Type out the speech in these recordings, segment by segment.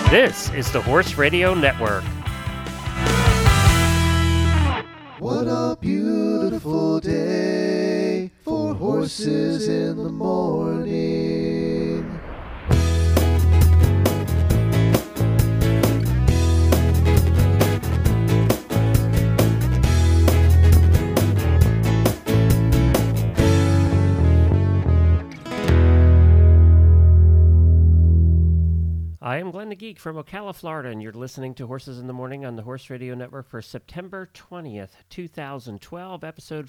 This is the Horse Radio Network. What a beautiful day for horses in the morning. I am Glenn the Geek from Ocala, Florida, and you're listening to Horses in the Morning on the Horse Radio Network for September 20th, 2012, episode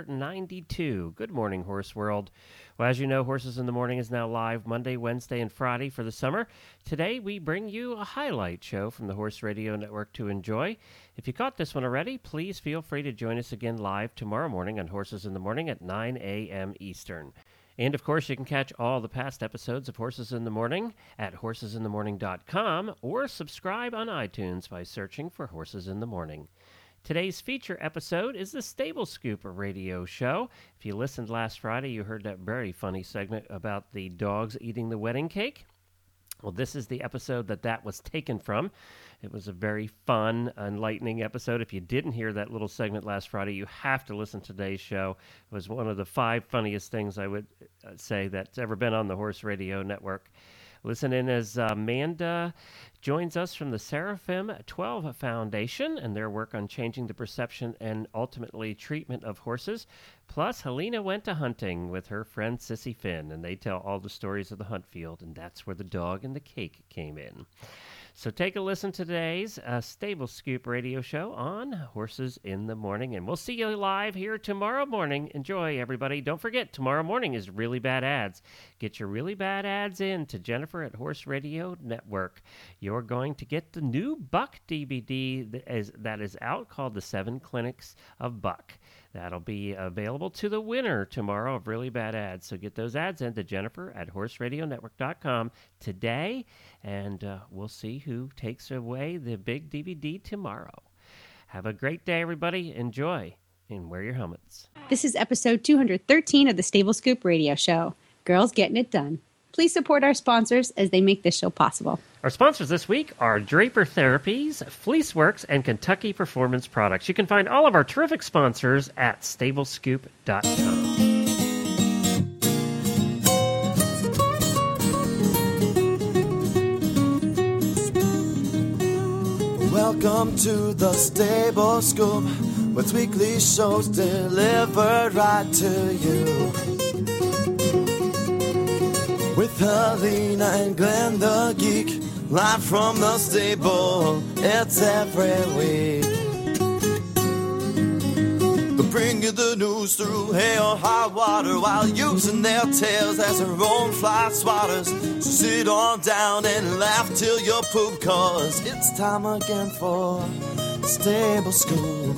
492. Good morning, Horse World. Well, as you know, Horses in the Morning is now live Monday, Wednesday, and Friday for the summer. Today, we bring you a highlight show from the Horse Radio Network to enjoy. If you caught this one already, please feel free to join us again live tomorrow morning on Horses in the Morning at 9 a.m. Eastern. And, of course, you can catch all the past episodes of Horses in the Morning at horsesinthemorning.com or subscribe on iTunes by searching for Horses in the Morning. Today's feature episode is the Stable Scoop radio show. If you listened last Friday, you heard that very funny segment about the dogs eating the wedding cake. Well, this is the episode that was taken from. It was a very fun, enlightening episode. If you didn't hear that little segment last Friday, you have to listen to today's show. It was one of the 5 funniest things I would say that's ever been on the Horse Radio Network. Listen in as Amanda joins us from the Seraphim 12 Foundation and their work on changing the perception and ultimately treatment of horses. Plus, Helena went to hunting with her friend Sissy Finn, and they tell all the stories of the hunt field, and that's where the dog and the cake came in. So take a listen to today's Stable Scoop radio show on Horses in the Morning, and we'll see you live here tomorrow morning. Enjoy, everybody. Don't forget, tomorrow morning is Really Bad Ads. Get your Really Bad Ads in to Jennifer at Horse Radio Network. You're going to get the new Buck DVD that is out called The 7 Clinics of Buck. That'll be available to the winner tomorrow of Really Bad Ads. So get those ads in to Jennifer at horseradionetwork.com today, and we'll see who takes away the big DVD tomorrow. Have a great day, everybody. Enjoy, and wear your helmets. This is episode 213 of the Stable Scoop radio show. Girls Getting It Done. Please support our sponsors as they make this show possible. Our sponsors this week are Draper Therapies, Fleeceworks, and Kentucky Performance Products. You can find all of our terrific sponsors at stablescoop.com. Welcome to the Stable Scoop, with weekly shows delivered right to you. With Helena and Glenn the Geek, live from the stable, it's every week. They'll bring you the news through hail or high water, while using their tails as their own fly swatters. So sit on down and laugh till you poop, cause it's time again for the Stable Scoop.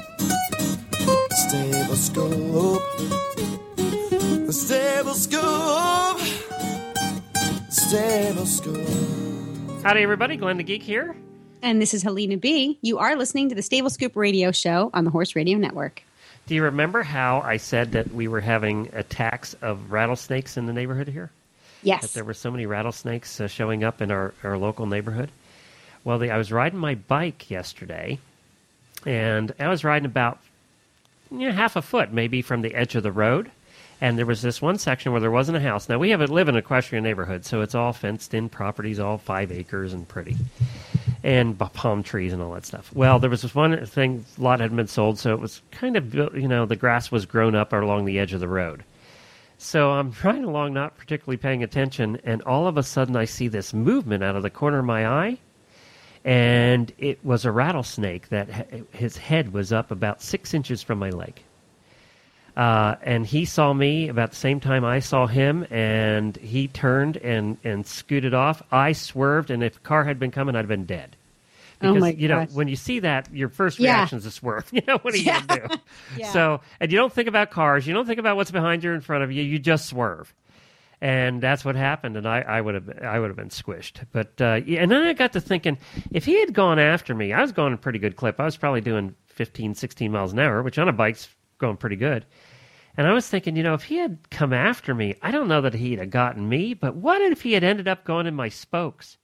Stable Scoop. The Stable Scoop. Stable Scoop. Howdy, everybody. Glenn the Geek here. And this is Helena B. You are listening to the Stable Scoop radio show on the Horse Radio Network. Do you remember how I said that we were having attacks of rattlesnakes in the neighborhood here? Yes. That there were so many rattlesnakes showing up in our local neighborhood? Well, I was riding my bike yesterday, and I was riding about half a foot maybe from the edge of the road. And there was this one section where there wasn't a house. Now, we live in an equestrian neighborhood, so it's all fenced-in properties, all 5 acres and pretty, and palm trees and all that stuff. Well, there was this one thing, lot hadn't been sold, so it was kind of, the grass was grown up along the edge of the road. So I'm riding along, not particularly paying attention, and all of a sudden I see this movement out of the corner of my eye, and it was a rattlesnake that his head was up about 6 inches from my leg. And he saw me about the same time I saw him, and he turned and scooted off. I swerved, and if a car had been coming, I'd have been dead. Because, when you see that, your first reaction is to swerve. What are you going to do? Yeah. So, and you don't think about cars. You don't think about what's behind you or in front of you. You just swerve. And that's what happened, and I would have been squished. But and then I got to thinking, if he had gone after me, I was going a pretty good clip. I was probably doing 15, 16 miles an hour, which on a bike's going pretty good. And I was thinking, if he had come after me, I don't know that he'd have gotten me, but what if he had ended up going in my spokes?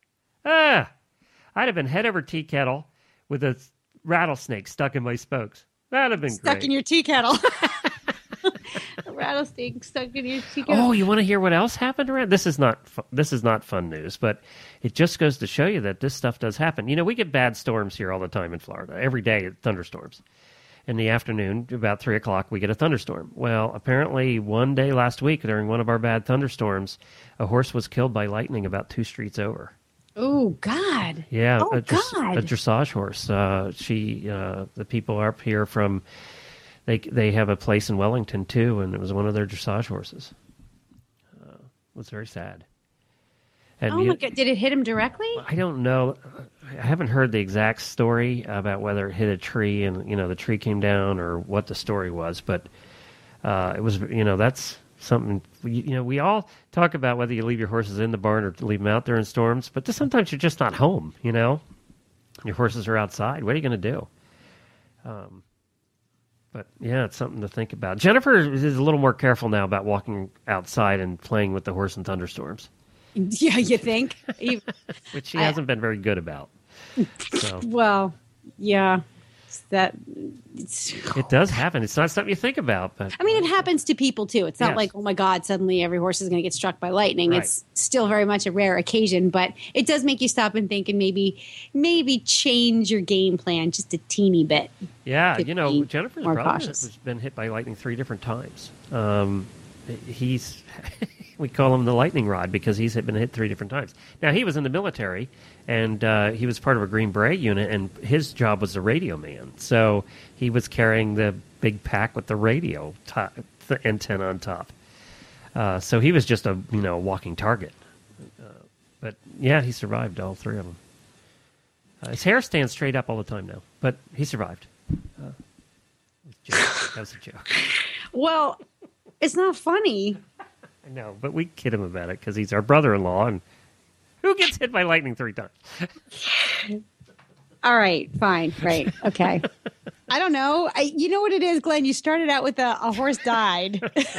I'd have been head over tea kettle with a rattlesnake stuck in my spokes. That'd have been Stuck great. in your tea kettle. A rattlesnake stuck in your tea kettle. Oh, you want to hear what else happened around? This is not fun news, but it just goes to show you that this stuff does happen. You know, we get bad storms here all the time in Florida. Every day, thunderstorms. In the afternoon, about 3 o'clock, we get a thunderstorm. Well, apparently one day last week during one of our bad thunderstorms, a horse was killed by lightning about 2 streets over. Oh, God. Yeah, Oh, a God. dressage horse. The people up here from, they have a place in Wellington too, and it was one of their dressage horses. It was very sad. And Oh, my God. Did it hit him directly? I don't know. I haven't heard the exact story about whether it hit a tree and, the tree came down or what the story was. But it was, that's something, we all talk about whether you leave your horses in the barn or leave them out there in storms. But sometimes you're just not home, Your horses are outside. What are you going to do? But, yeah, it's something to think about. Jennifer is a little more careful now about walking outside and playing with the horse in thunderstorms. Yeah, you think? Which she hasn't been very good about. So. Well, yeah. It does happen. It's not something you think about. But I mean, it happens to people, too. It's not Yes. like, oh, my God, suddenly every horse is going to get struck by lightning. Right. It's still very much a rare occasion, but it does make you stop and think and maybe change your game plan just a teeny bit. Yeah, to be Jennifer's more brother cautious. has been hit by lightning 3 different times. We call him the lightning rod because he's been hit 3 different times. Now, he was in the military, and he was part of a Green Beret unit, and his job was the radio man. So he was carrying the big pack with the radio the antenna on top. So he was just a walking target. But, yeah, he survived all 3 of them. His hair stands straight up all the time now, but he survived. That was a joke. Well, it's not funny. I know, but we kid him about it because he's our brother-in-law, and who gets hit by lightning 3 times? All right, fine, right, okay. I don't know. You know what it is, Glenn? You started out with a horse died,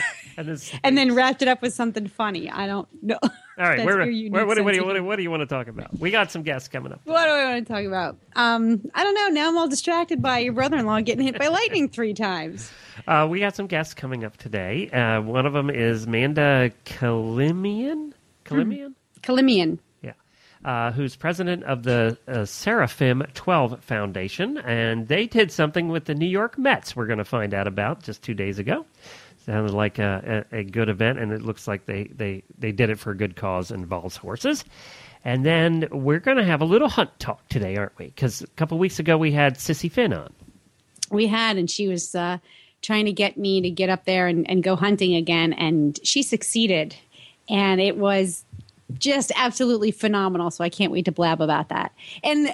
and then wrapped it up with something funny. I don't know. All right, That's what your do unique you want to talk about? We got some guests coming up. What do I want to talk about? I don't know. Now I'm all distracted by your brother-in-law getting hit by lightning 3 times. We got some guests coming up today. One of them is Amanda Kalimian. Kalimian. Yeah. Who's president of the Seraphim 12 Foundation. And they did something with the New York Mets we're going to find out about just 2 days ago. Sounded like a good event, and it looks like they did it for a good cause, involves horses. And then we're going to have a little hunt talk today, aren't we? Because a couple weeks ago we had Sissy Finn on. We had, and she was trying to get me to get up there and go hunting again, and she succeeded. And it was just absolutely phenomenal, so I can't wait to blab about that. And,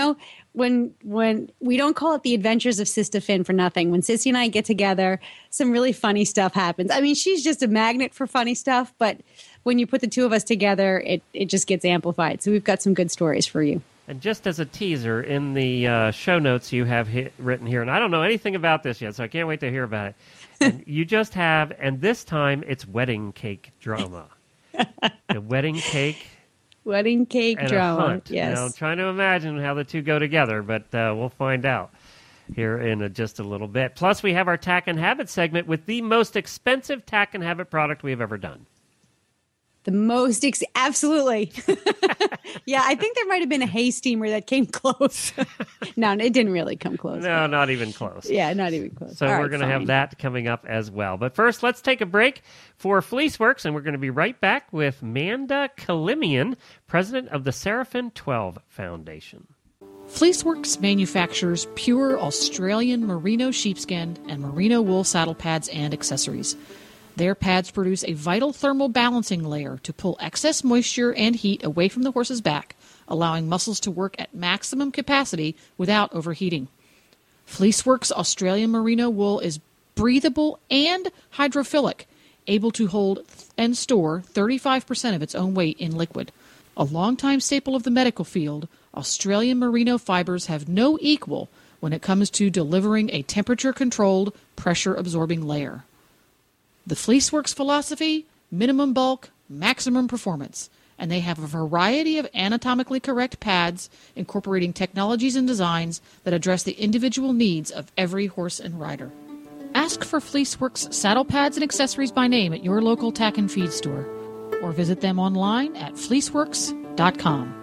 when we don't call it the Adventures of Sister Finn for nothing. When Sissy and I get together, some really funny stuff happens. I mean, she's just a magnet for funny stuff, but when you put the 2 of us together, it just gets amplified. So we've got some good stories for you. And just as a teaser, in the show notes you have written here, and I don't know anything about this yet, so I can't wait to hear about it. And you just have, and this time it's wedding cake drama. The wedding cake. Wedding cake And drama. a hunt. Yes. Now, I'm trying to imagine how the 2 go together, but we'll find out here in just a little bit. Plus, we have our Tack and Habit segment with the most expensive Tack and Habit product we have ever done. The most, absolutely. Yeah, I think there might have been a hay steamer that came close. No, it didn't really come close. No, not even close. Yeah, not even close. So All we're right, going to have fine. that coming up as well. But first, let's take a break for Fleeceworks, and we're going to be right back with Amanda Kalimian, president of the Seraphim 12 Foundation. Fleeceworks manufactures pure Australian merino sheepskin and merino wool saddle pads and accessories. Their pads produce a vital thermal balancing layer to pull excess moisture and heat away from the horse's back, allowing muscles to work at maximum capacity without overheating. Fleeceworks Australian merino wool is breathable and hydrophilic, able to hold and store 35% of its own weight in liquid. A longtime staple of the medical field, Australian merino fibers have no equal when it comes to delivering a temperature-controlled, pressure-absorbing layer. The Fleeceworks philosophy: minimum bulk, maximum performance. and they have a variety of anatomically correct pads incorporating technologies and designs that address the individual needs of every horse and rider. Ask for Fleeceworks saddle pads and accessories by name at your local tack and feed store, or visit them online at fleeceworks.com.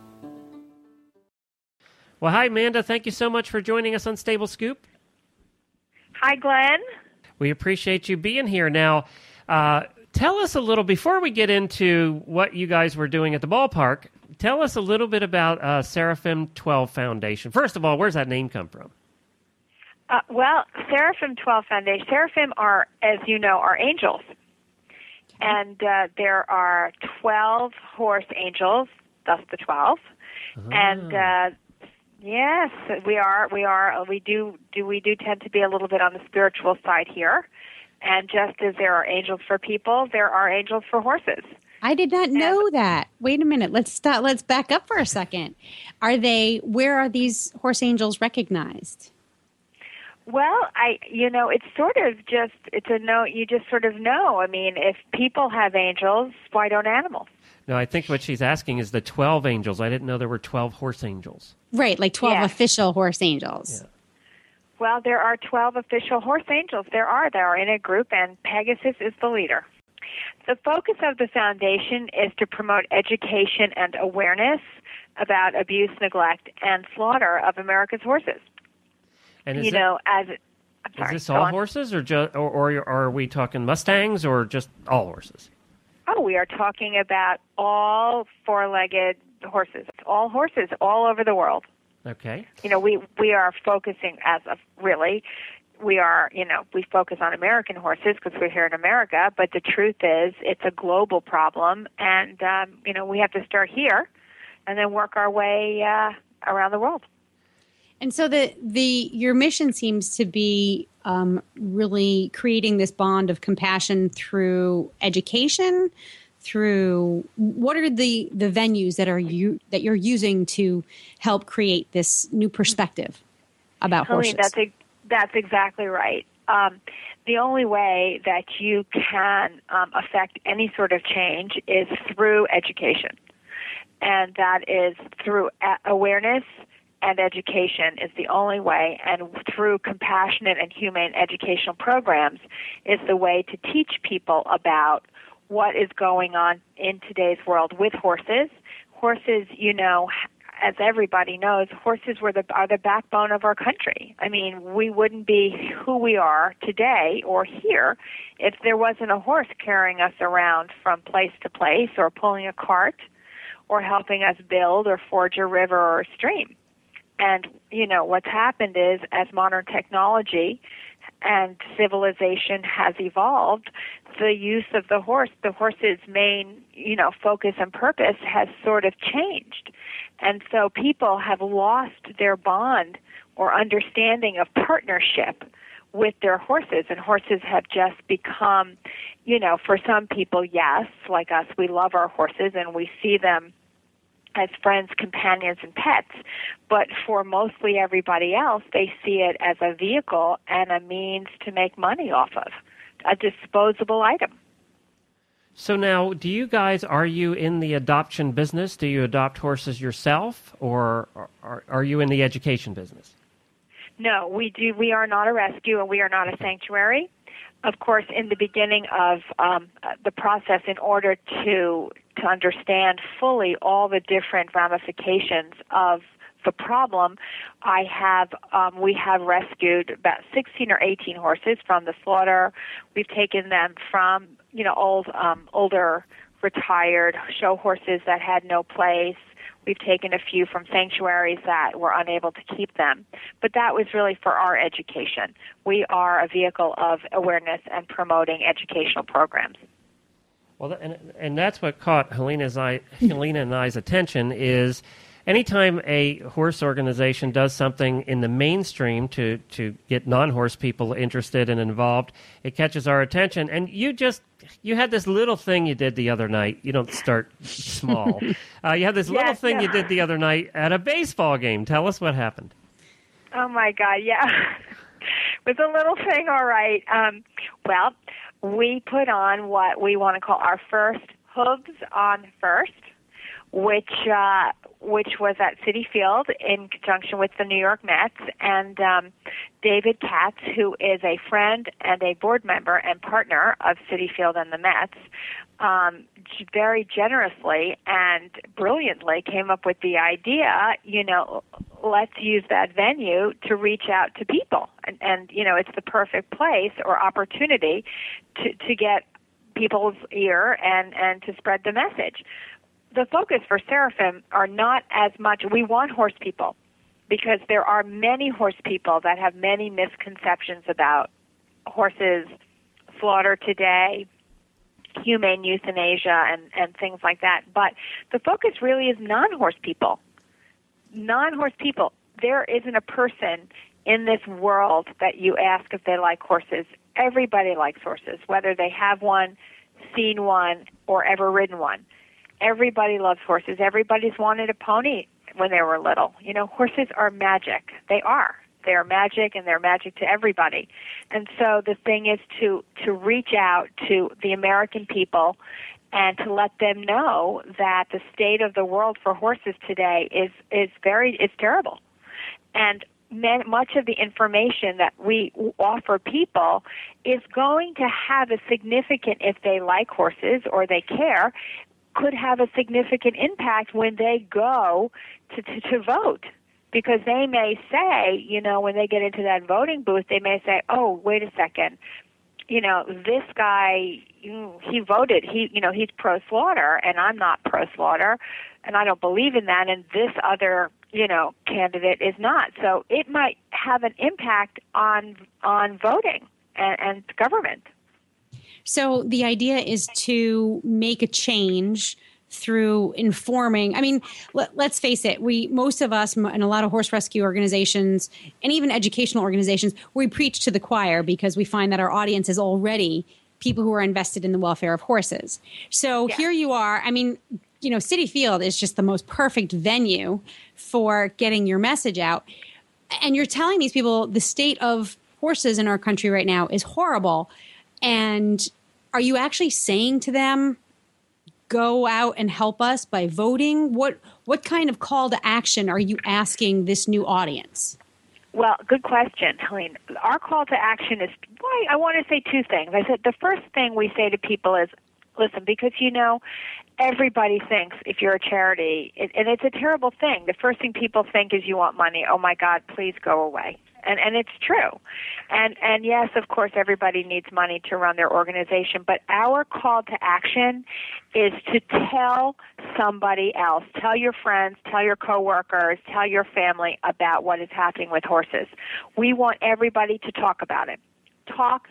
Well, hi, Amanda. Thank you so much for joining us on Stable Scoop. Hi, Glenn. We appreciate you being here. Now, tell us a little, before we get into what you guys were doing at the ballpark, tell us a little bit about Seraphim 12 Foundation. First of all, where's that name come from? Well, Seraphim 12 Foundation, Seraphim are, as you know, are angels. And there are 12 horse angels, thus the 12. And yes, we do tend to be a little bit on the spiritual side here. And just as there are angels for people, there are angels for horses. I did not know that. Wait a minute. Let's back up for a second. Where are these horse angels recognized? Well, it's sort of it's a no, you just sort of know. I mean, if people have angels, why don't animals? No, I think what she's asking is the 12 angels. I didn't know there were 12 horse angels. Right, like 12 Yes. official horse angels. Yeah. Well, there are 12 official horse angels. They are in a group, and Pegasus is the leader. The focus of the foundation is to promote education and awareness about abuse, neglect, and slaughter of America's horses. And I'm sorry, is this go all on. horses, or are we talking Mustangs, or just all horses? Oh, we are talking about all four-legged horses. All horses all over the world. Okay. We are focusing we focus on American horses because we're here in America, but the truth is it's a global problem, and, we have to start here and then work our way around the world. And so your mission seems to be really creating this bond of compassion through education. Through what are the venues that you're using to help create this new perspective about horses? That's exactly right. The only way that you can affect any sort of change is through education, and that is through awareness. And education is the only way, and through compassionate and humane educational programs is the way to teach people about what is going on in today's world with horses. Horses, as everybody knows, horses are the backbone of our country. I mean, we wouldn't be who we are today or here if there wasn't a horse carrying us around from place to place, or pulling a cart, or helping us build or forge a river or a stream. And, what's happened is, as modern technology and civilization has evolved, the use of the horse's main, focus and purpose has sort of changed. And so people have lost their bond or understanding of partnership with their horses, and horses have just become, for some people, yes, like us, we love our horses and we see them as friends, companions, and pets. But for mostly everybody else, they see it as a vehicle and a means to make money off of, a disposable item. So now, are you in the adoption business? Do you adopt horses yourself, or are you in the education business? No, we do. We are not a rescue, and we are not a sanctuary. Of course, in the beginning of the process, in order to understand fully all the different ramifications of the problem, we have rescued about 16 or 18 horses from the slaughter. We've taken them from older retired show horses that had no place. We've taken a few from sanctuaries that were unable to keep them. But that was really for our education. We are a vehicle of awareness and promoting educational programs. Well, and that's what caught Helena and I's attention is anytime a horse organization does something in the mainstream to get non-horse people interested and involved, it catches our attention. And you had this little thing you did the other night. You don't start small. You had this little thing you did the other night at a baseball game. Tell us what happened. Oh, my God, yeah. It was a little thing, all right. We put on what we want to call our first hooves on first. which was at Citi Field in conjunction with the New York Mets. And David Katz, who is a friend and a board member and partner of Citi Field and the Mets, very generously and brilliantly came up with the idea, let's use that venue to reach out to people. And it's the perfect place or opportunity to get people's ear and to spread the message. The focus for Seraphim are not as much, we want horse people, because there are many horse people that have many misconceptions about horses, slaughter today, humane euthanasia, and things like that. But the focus really is non-horse people. Non-horse people. There isn't a person in this world that you ask if they like horses. Everybody likes horses, whether they have one, seen one, or ever ridden one. Everybody loves horses. Everybody's wanted a pony when they were little. Horses are magic. They are. They are magic, and they're magic to everybody. And so the thing is to reach out to the American people and to let them know that the state of the world for horses today is terrible. And much of the information that we offer people is going to have a significant, if they like horses or they care, could have a significant impact when they go to vote. Because they may say, when they get into that voting booth, they may say, oh, wait a second, this guy, he voted, he's pro-slaughter, and I'm not pro-slaughter, and I don't believe in that, and this other, candidate is not. So it might have an impact on voting and government. So the idea is to make a change through informing. I mean, let's face it, most of us and a lot of horse rescue organizations and even educational organizations, we preach to the choir because we find that our audience is already people who are invested in the welfare of horses. So Here you are. I mean, Citi Field is just the most perfect venue for getting your message out. And you're telling these people the state of horses in our country right now is horrible. And are you actually saying to them, go out and help us by voting? What kind of call to action are you asking this new audience? Well, good question, Helene. Our call to action is, I want to say two things. I said the first thing we say to people is, listen, because everybody thinks if you're a charity, and it's a terrible thing, the first thing people think is you want money. Oh my God, please go away. And it's true. And yes, of course, everybody needs money to run their organization, but our call to action is to tell somebody else, tell your friends, tell your coworkers, tell your family about what is happening with horses. We want everybody to talk about it. Talk.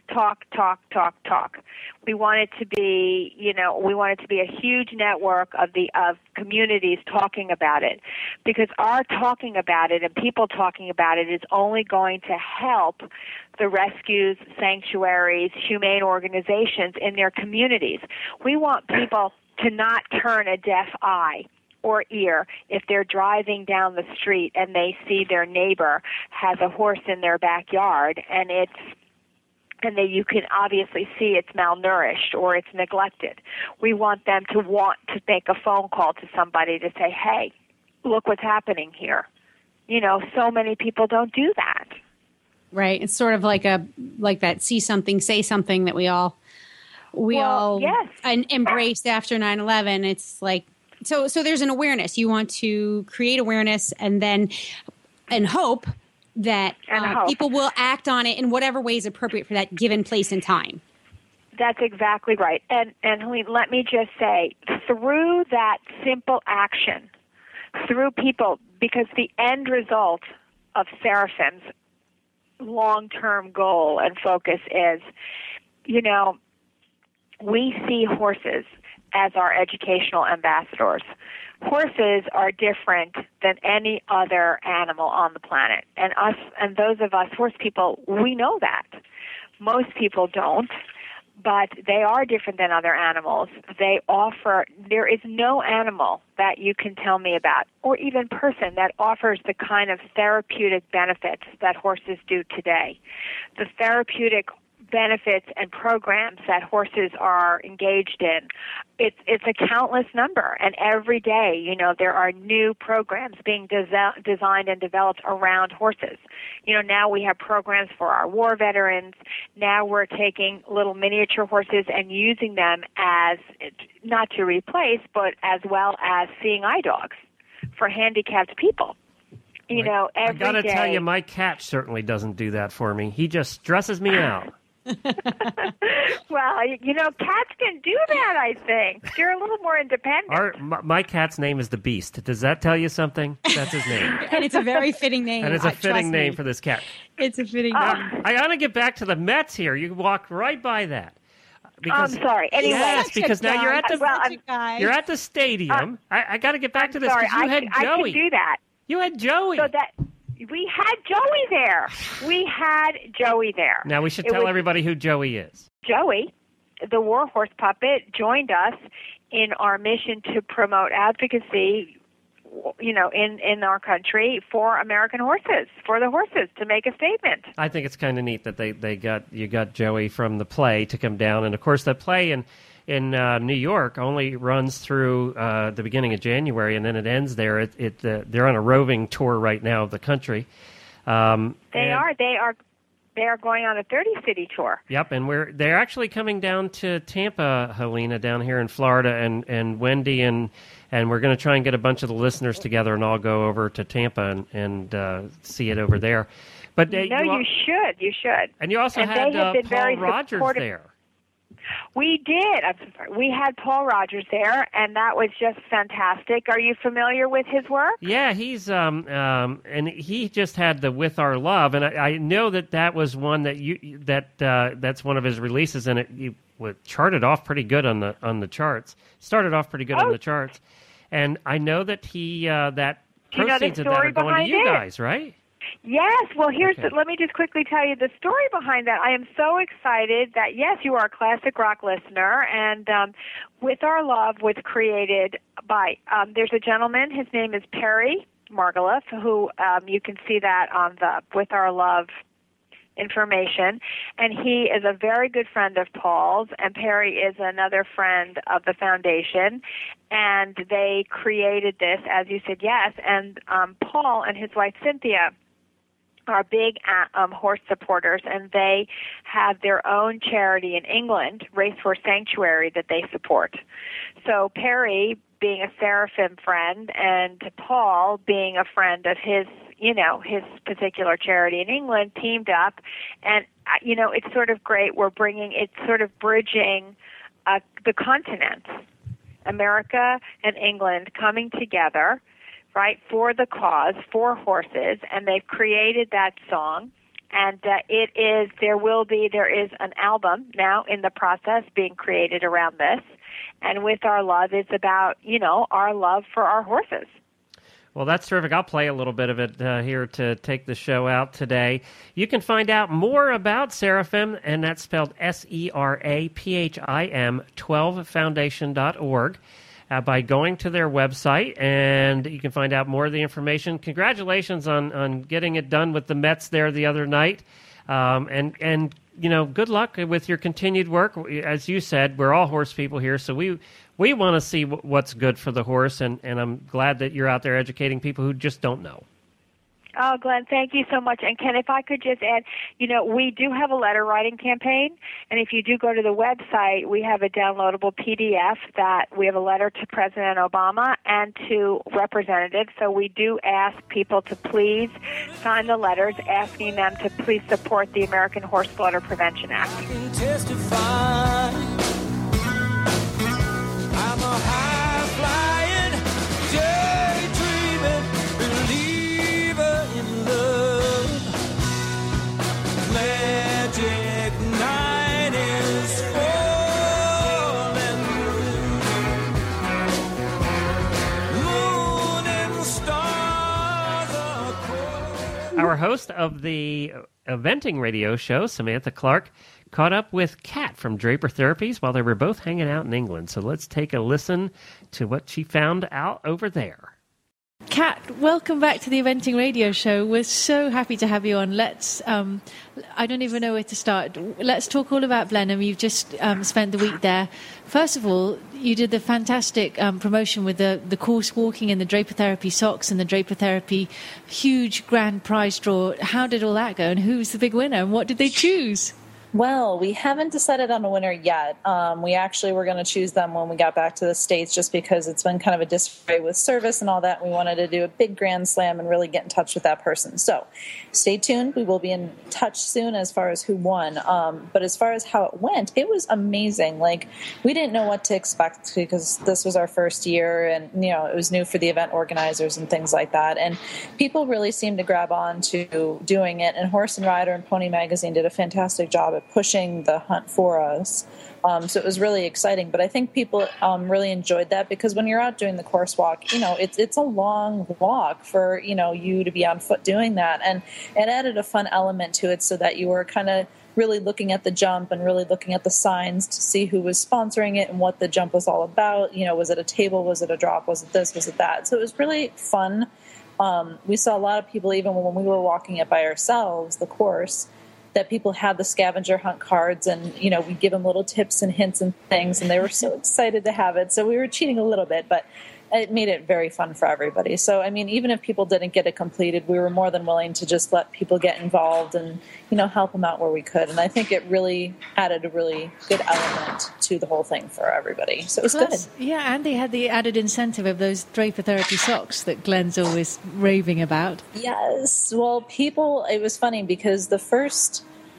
We want it to be, a huge network of communities talking about it, because our talking about it and people talking about it is only going to help the rescues, sanctuaries, humane organizations in their communities. We want people to not turn a deaf eye or ear if they're driving down the street and they see their neighbor has a horse in their backyard and then you can obviously see it's malnourished or it's neglected. We want them to want to make a phone call to somebody to say, hey, look what's happening here. So many people don't do that. Right. It's sort of like that see something, say something that we all yes. embraced after 9/11. It's like, so there's an awareness. You want to create awareness and hope that people will act on it in whatever way is appropriate for that given place and time. That's exactly right. And Helene, let me just say, through that simple action, through people, because the end result of Seraphim's long-term goal and focus is, we see horses as our educational ambassadors. Horses are different than any other animal on the planet. And those of us horse people, we know that. Most people don't, but they are different than other animals. There is no animal that you can tell me about, or even person, that offers the kind of therapeutic benefits that horses do today. The therapeutic benefits and programs that horses are engaged in. It's a countless number, and every day, there are new programs being designed and developed around horses. Now we have programs for our war veterans. Now we're taking little miniature horses and using them as, not to replace, but as well as seeing eye dogs for handicapped people. Every day. I got to tell you, my cat certainly doesn't do that for me. He just stresses me out. Well, cats can do that, I think. They're a little more independent. My cat's name is the Beast. Does that tell you something? That's his name. And it's a very fitting name. And it's a fitting name for this cat. It's a fitting name. I got to get back to the Mets here. You walked right by that. Because, I'm sorry. Anyway, yes, because now you're at the stadium. I got to get back to this because you had Joey. I can do that. You had Joey. So that we had Joey there. Now we should tell everybody who Joey is. Joey, the warhorse puppet, joined us in our mission to promote advocacy, in our country for American horses, for the horses, to make a statement. I think it's kind of neat that you got Joey from the play to come down, and of course that play in New York only runs through the beginning of January, and then it ends there. They're on a roving tour right now of the country. They are going on a 30-city tour. Yep, and they're actually coming down to Tampa, Helena, down here in Florida, and Wendy, and we're going to try and get a bunch of the listeners together and all go over to Tampa and see it over there. But you should. And you also had Paul Rogers there. We did. We had Paul Rogers there, and that was just fantastic. Are you familiar with his work? Yeah, he's and he just had the "With Our Love," and I know that was one that's one of his releases, and it charted off pretty good on the charts. Started off pretty good on the charts, and I know that he that proceeds of that are going to you guys, right? Yes. Well, let me just quickly tell you the story behind that. I am so excited that, yes, you are a classic rock listener, and With Our Love was created by, there's a gentleman, his name is Perry Margoliouth, who you can see that on the With Our Love information, and he is a very good friend of Paul's, and Perry is another friend of the foundation, and they created this, as you said, yes, and Paul and his wife Cynthia are big horse supporters, and they have their own charity in England, Racehorse Sanctuary, that they support. So Perry, being a Seraphim friend, and Paul, being a friend of his particular charity in England, teamed up, and it's sort of great. It's sort of bridging the continents, America and England coming together, right, for the cause, for horses, and they've created that song, and there is an album now in the process being created around this, and With Our Love is about, our love for our horses. Well, that's terrific. I'll play a little bit of it here to take the show out today. You can find out more about Seraphim, and that's spelled SERAPHIM, 12foundation.org. By going to their website, and you can find out more of the information. Congratulations on getting it done with the Mets there the other night, and good luck with your continued work. As you said, we're all horse people here, so we want to see what's good for the horse, and I'm glad that you're out there educating people who just don't know. Oh, Glenn, thank you so much. And Ken, if I could just add, we do have a letter writing campaign, and if you do go to the website, we have a downloadable PDF that we have a letter to President Obama and to representatives. So we do ask people to please sign the letters asking them to please support the American Horse Slaughter Prevention Act. I can testify. I'm a high-flying, daydreaming believer in love. Magic night is falling. Moon and stars are cold. Our host of the eventing radio show, Samantha Clark, caught up with Kat from Draper Therapies while they were both hanging out in England. So let's take a listen to what she found out over there. Kat, welcome back to the Eventing Radio Show. We're so happy to have you on. Let's, I don't even know where to start. Let's talk all about Blenheim. You've just spent the week there. First of all, you did the fantastic promotion with the course walking and the Draper Therapy socks and the Draper Therapy huge grand prize draw. How did all that go, and who's the big winner, and what did they choose? Well, we haven't decided on a winner yet. We actually were going to choose them when we got back to the States, just because it's been kind of a disarray with service and all that. We wanted to do a big grand slam and really get in touch with that person. So stay tuned. We will be in touch soon as far as who won. But as far as how it went, it was amazing. Like, we didn't know what to expect because this was our first year, and, you know, it was new for the event organizers and things like that. And people really seemed to grab on to doing it. And Horse and Rider and Pony Magazine did a fantastic job at pushing the hunt for us. So it was really exciting. But I think people really enjoyed that, because when you're out doing the course walk, you know, it's a long walk for, you know, you to be on foot doing that. And it added a fun element to it, so that you were kind of really looking at the jump and really looking at the signs to see who was sponsoring it and what the jump was all about. You know, was it a table? Was it a drop? Was it this? Was it that? So it was really fun. We saw a lot of people, even when we were walking it by ourselves, the course, that people had the scavenger hunt cards, and, you know, we give them little tips and hints and things, and they were so excited to have it. So we were cheating a little bit, but it made it very fun for everybody. So, I mean, even if people didn't get it completed, we were more than willing to just let people get involved and, you know, help them out where we could. And I think it really added a really good element to the whole thing for everybody. So it was good. Yeah, and they had the added incentive of those Draper Therapy socks that Glenn's always raving about. Yes. Well, people, it was funny because the first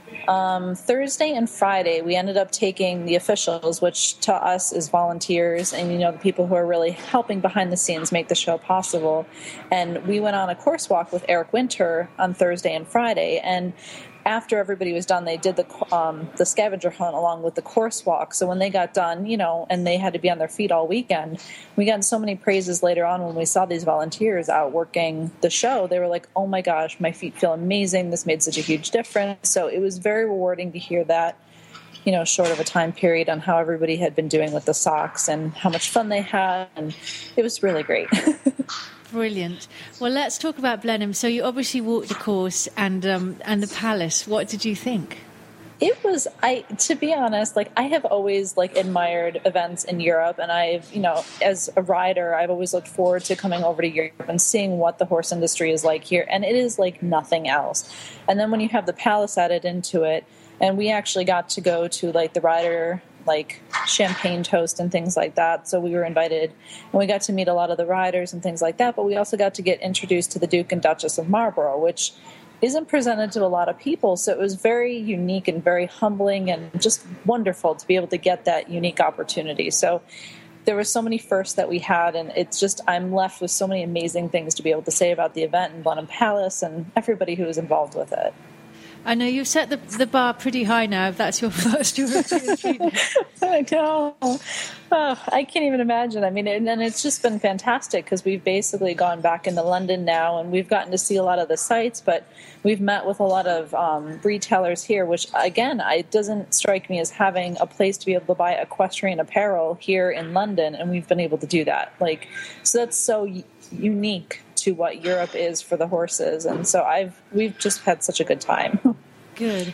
Thursday and Friday, we ended up taking the officials, which to us is volunteers and, you know, the people who are really helping behind the scenes make the show possible. And we went on a course walk with Eric Winter on Thursday and Friday. And after everybody was done, they did the scavenger hunt along with the course walk. So when they got done, you know, and they had to be on their feet all weekend, we got so many praises later on when we saw these volunteers out working the show. They were like, oh my gosh, my feet feel amazing. This made such a huge difference. So it was very rewarding to hear that, you know, short of a time period, on how everybody had been doing with the socks and how much fun they had. And it was really great. Brilliant. Well, let's talk about Blenheim. So you obviously walked the course and the palace. What did you think? It was, to be honest, like, I have always, like, admired events in Europe, and I've, you know, as a rider, I've always looked forward to coming over to Europe and seeing what the horse industry is like here, and it is like nothing else. And then when you have the palace added into it, and we actually got to go to, like, the rider, like, champagne toast and things like that. So we were invited, and we got to meet a lot of the riders and things like that. But we also got to get introduced to the Duke and Duchess of Marlborough, which isn't presented to a lot of people. So it was very unique and very humbling and just wonderful to be able to get that unique opportunity. So there were so many firsts that we had, and it's just, I'm left with so many amazing things to be able to say about the event in Blenheim Palace and everybody who was involved with it. I know you've set the bar pretty high now, if that's your first European treat. I know. Oh, I can't even imagine. I mean, and it's just been fantastic, because we've basically gone back into London now, and we've gotten to see a lot of the sites, but we've met with a lot of retailers here, which, again, it doesn't strike me as having a place to be able to buy equestrian apparel here in London, and we've been able to do that. Like, so that's so unique to what Europe is for the horses, and so we've just had such a good time. Good.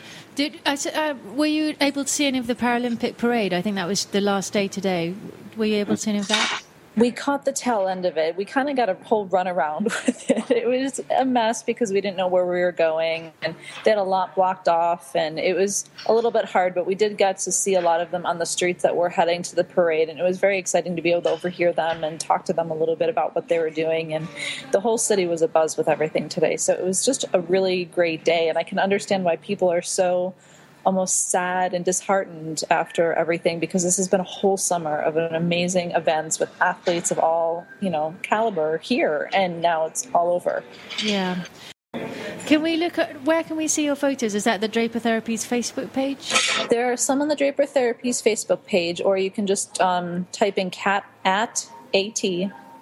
Were you able to see any of the Paralympic parade? I think that was the last day today. Were you able to see any of that? We caught the tail end of it. We kind of got a whole run around with it. It was a mess because we didn't know where we were going, and they had a lot blocked off, and it was a little bit hard, but we did get to see a lot of them on the streets that were heading to the parade, and it was very exciting to be able to overhear them and talk to them a little bit about what they were doing, and the whole city was abuzz with everything today. So it was just a really great day, and I can understand why people are so almost sad and disheartened after everything, because this has been a whole summer of an amazing events with athletes of all, you know, caliber here, and now it's all over. Yeah. Can we look at, where can we see your photos? Is that the Draper Therapies Facebook page? There are some on the Draper Therapies Facebook page, or you can just type in cat at AT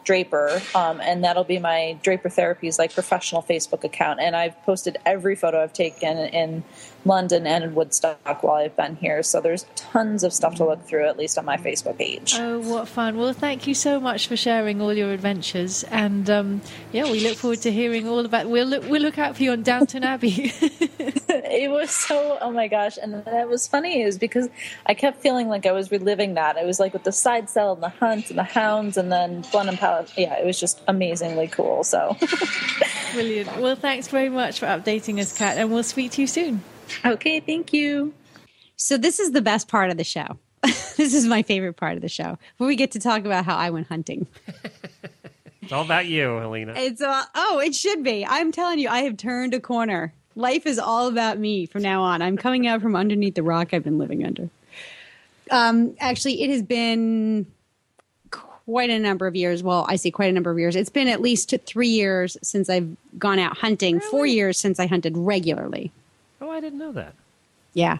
Draper, and that'll be my Draper Therapies like professional Facebook account. And I've posted every photo I've taken in London and in Woodstock while I've been here. So there's tons of stuff to look through, at least on my Facebook page. Oh, what fun. Well, thank you so much for sharing all your adventures. And we look forward to hearing all about We'll look out for you on Downton Abbey. It was so, oh my gosh. And that was funny is because I kept feeling like I was reliving that. It was like with the side cell and the hunt and the hounds and then Blenheim Palace. Yeah, it was just amazingly cool. So brilliant. Well, thanks very much for updating us, Kat, and we'll speak to you soon. Okay, thank you. So this is the best part of the show. This is my favorite part of the show, where we get to talk about how I went hunting. It's all about you, Helena. It should be. I'm telling you, I have turned a corner. Life is all about me from now on. I'm coming out from underneath the rock I've been living under. Actually, it has been quite a number of years. Well, I say quite a number of years. It's been at least 3 years since I've gone out hunting. Really? 4 years since I hunted regularly. Oh, I didn't know that. Yeah.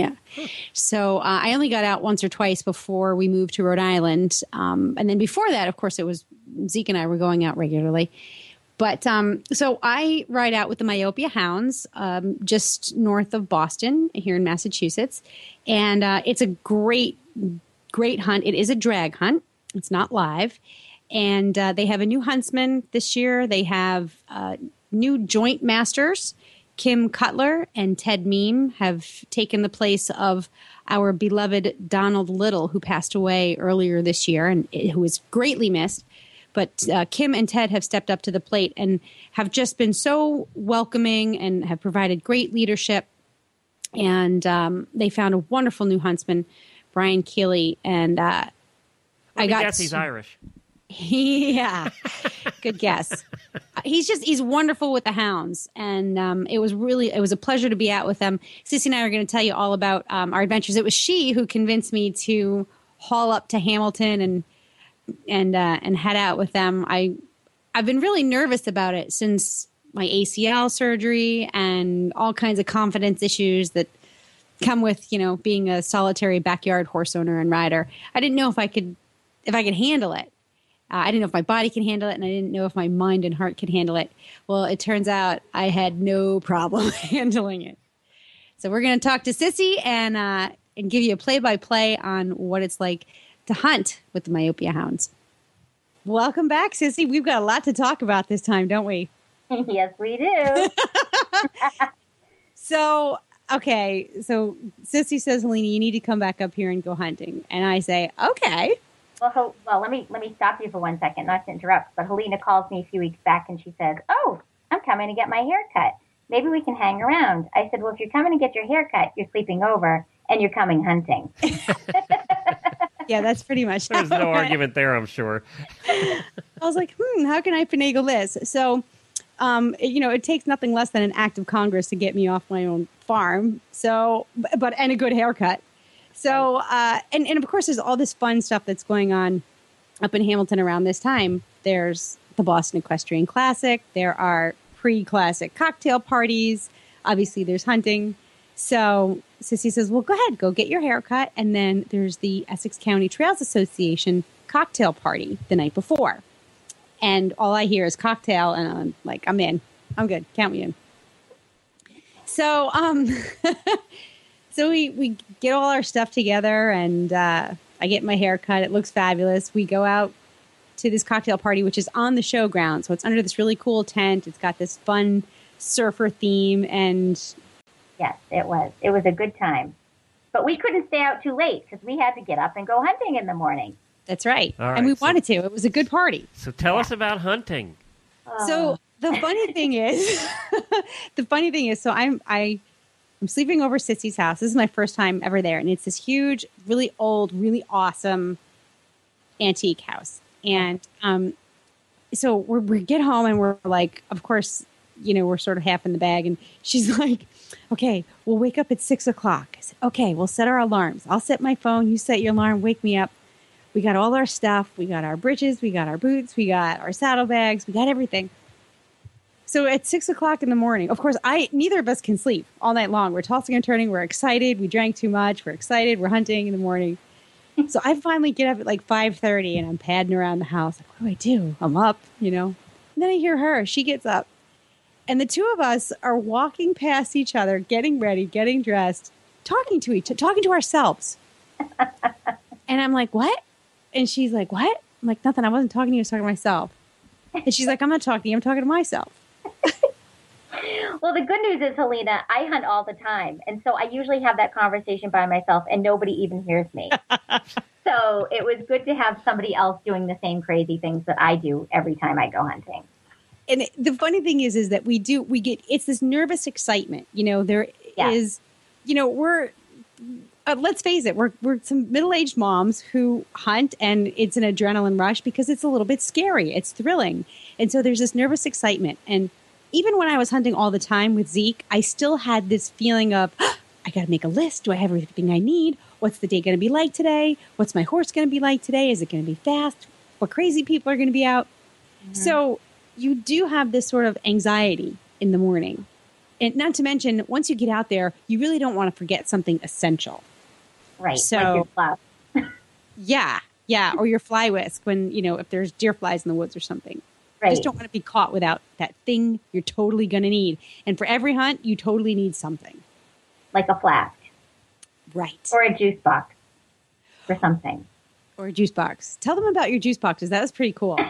So I only got out once or twice before we moved to Rhode Island. And then before that, of course, it was Zeke and I were going out regularly. But so I ride out with the Myopia Hounds just north of Boston here in Massachusetts. And it's a great hunt. It is a drag hunt. It's not live. And they have a new huntsman this year. They have new joint masters. Kim Cutler and Ted Meem have taken the place of our beloved Donald Little, who passed away earlier this year and who was greatly missed. But Kim and Ted have stepped up to the plate and have just been so welcoming and have provided great leadership. And they found a wonderful new huntsman, Brian Keeley. And I guess he's Irish. Yeah, good guess. He's wonderful with the hounds, and it was a pleasure to be out with them. Sissy and I are going to tell you all about our adventures. It was she who convinced me to haul up to Hamilton and head out with them. I've been really nervous about it since my ACL surgery and all kinds of confidence issues that come with being a solitary backyard horse owner and rider. I didn't know if I could handle it. I didn't know if my body can handle it, and I didn't know if my mind and heart could handle it. Well, it turns out I had no problem handling it. So we're going to talk to Sissy and give you a play-by-play on what it's like to hunt with the Myopia Hounds. Welcome back, Sissy. We've got a lot to talk about this time, don't we? Yes, we do. So Sissy says, Helena, you need to come back up here and go hunting. And I say, okay. Well, let me stop you for 1 second, not to interrupt. But Helena calls me a few weeks back and she says, "Oh, I'm coming to get my hair cut. Maybe we can hang around." I said, "Well, if you're coming to get your hair cut, you're sleeping over and you're coming hunting." Yeah, that's pretty much. There's no argument there, I'm sure. I was like, how can I finagle this? So, it takes nothing less than an act of Congress to get me off my own farm. So, and a good haircut. So, and of course, there's all this fun stuff that's going on up in Hamilton around this time. There's the Boston Equestrian Classic. There are pre-classic cocktail parties. Obviously, there's hunting. So Sissy says, well, go ahead, go get your hair cut. And then there's the Essex County Trails Association cocktail party the night before. And all I hear is cocktail, and I'm like, I'm in. I'm good. Count me in. So, So we get all our stuff together, and I get my hair cut. It looks fabulous. We go out to this cocktail party, which is on the showground. So it's under this really cool tent. It's got this fun surfer theme. And yes, it was. It was a good time. But we couldn't stay out too late because we had to get up and go hunting in the morning. That's right. All right, and we wanted to. It was a good party. So tell us about hunting. So the funny thing is, so I'm sleeping over Sissy's house. This is my first time ever there. And it's this huge, really old, really awesome antique house. And so we get home and we're like, of course, we're sort of half in the bag. And she's like, okay, we'll wake up at 6 o'clock. I said, okay, we'll set our alarms. I'll set my phone. You set your alarm. Wake me up. We got all our stuff. We got our britches. We got our boots. We got our saddlebags. We got everything. So at 6 o'clock in the morning, of course, neither of us can sleep all night long. We're tossing and turning. We're excited. We drank too much. We're excited. We're hunting in the morning. So I finally get up at like 5:30 and I'm padding around the house. Like, what do? I'm up, And then I hear her. She gets up. And the two of us are walking past each other, getting ready, getting dressed, talking to ourselves. And I'm like, what? And she's like, what? I'm like, nothing. I wasn't talking to you. I was talking to myself. And she's like, I'm not talking to you. I'm talking to myself. Well, the good news is, Helena, I hunt all the time. And so I usually have that conversation by myself and nobody even hears me. So it was good to have somebody else doing the same crazy things that I do every time I go hunting. And the funny thing is that it's this nervous excitement. There is, we're, let's face it, we're some middle-aged moms who hunt and it's an adrenaline rush because it's a little bit scary. It's thrilling. And so there's this nervous excitement. And even when I was hunting all the time with Zeke, I still had this feeling of, I got to make a list. Do I have everything I need? What's the day going to be like today? What's my horse going to be like today? Is it going to be fast? What crazy people are going to be out? Mm-hmm. So you do have this sort of anxiety in the morning. And not to mention, once you get out there, you really don't want to forget something essential. Right. So, like your fly. Yeah. Or your fly whisk when, if there's deer flies in the woods or something. Right. You just don't want to be caught without that thing you're totally going to need. And for every hunt, you totally need something. Like a flask. Right. Or a juice box. Or something. Or a juice box. Tell them about your juice boxes. That was pretty cool.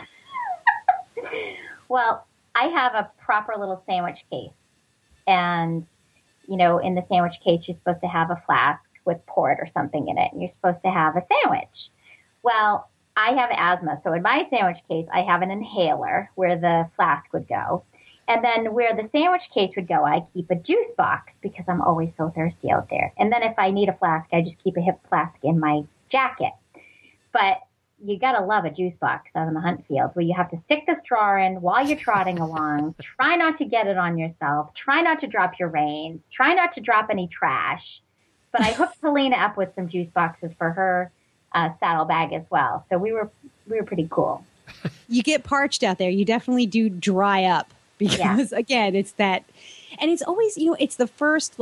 Well, I have a proper little sandwich case. And, in the sandwich case, you're supposed to have a flask with port or something in it. And you're supposed to have a sandwich. Well, I have asthma. So in my sandwich case, I have an inhaler where the flask would go. And then where the sandwich case would go, I keep a juice box because I'm always so thirsty out there. And then if I need a flask, I just keep a hip flask in my jacket. But you got to love a juice box out in the hunt field where you have to stick the straw in while you're trotting along. Try not to get it on yourself. Try not to drop your reins. Try not to drop any trash. But I hooked Helena up with some juice boxes for her saddlebag as well. So we were pretty cool. You get parched out there. You definitely do dry up because, again, it's that. And it's always, it's the first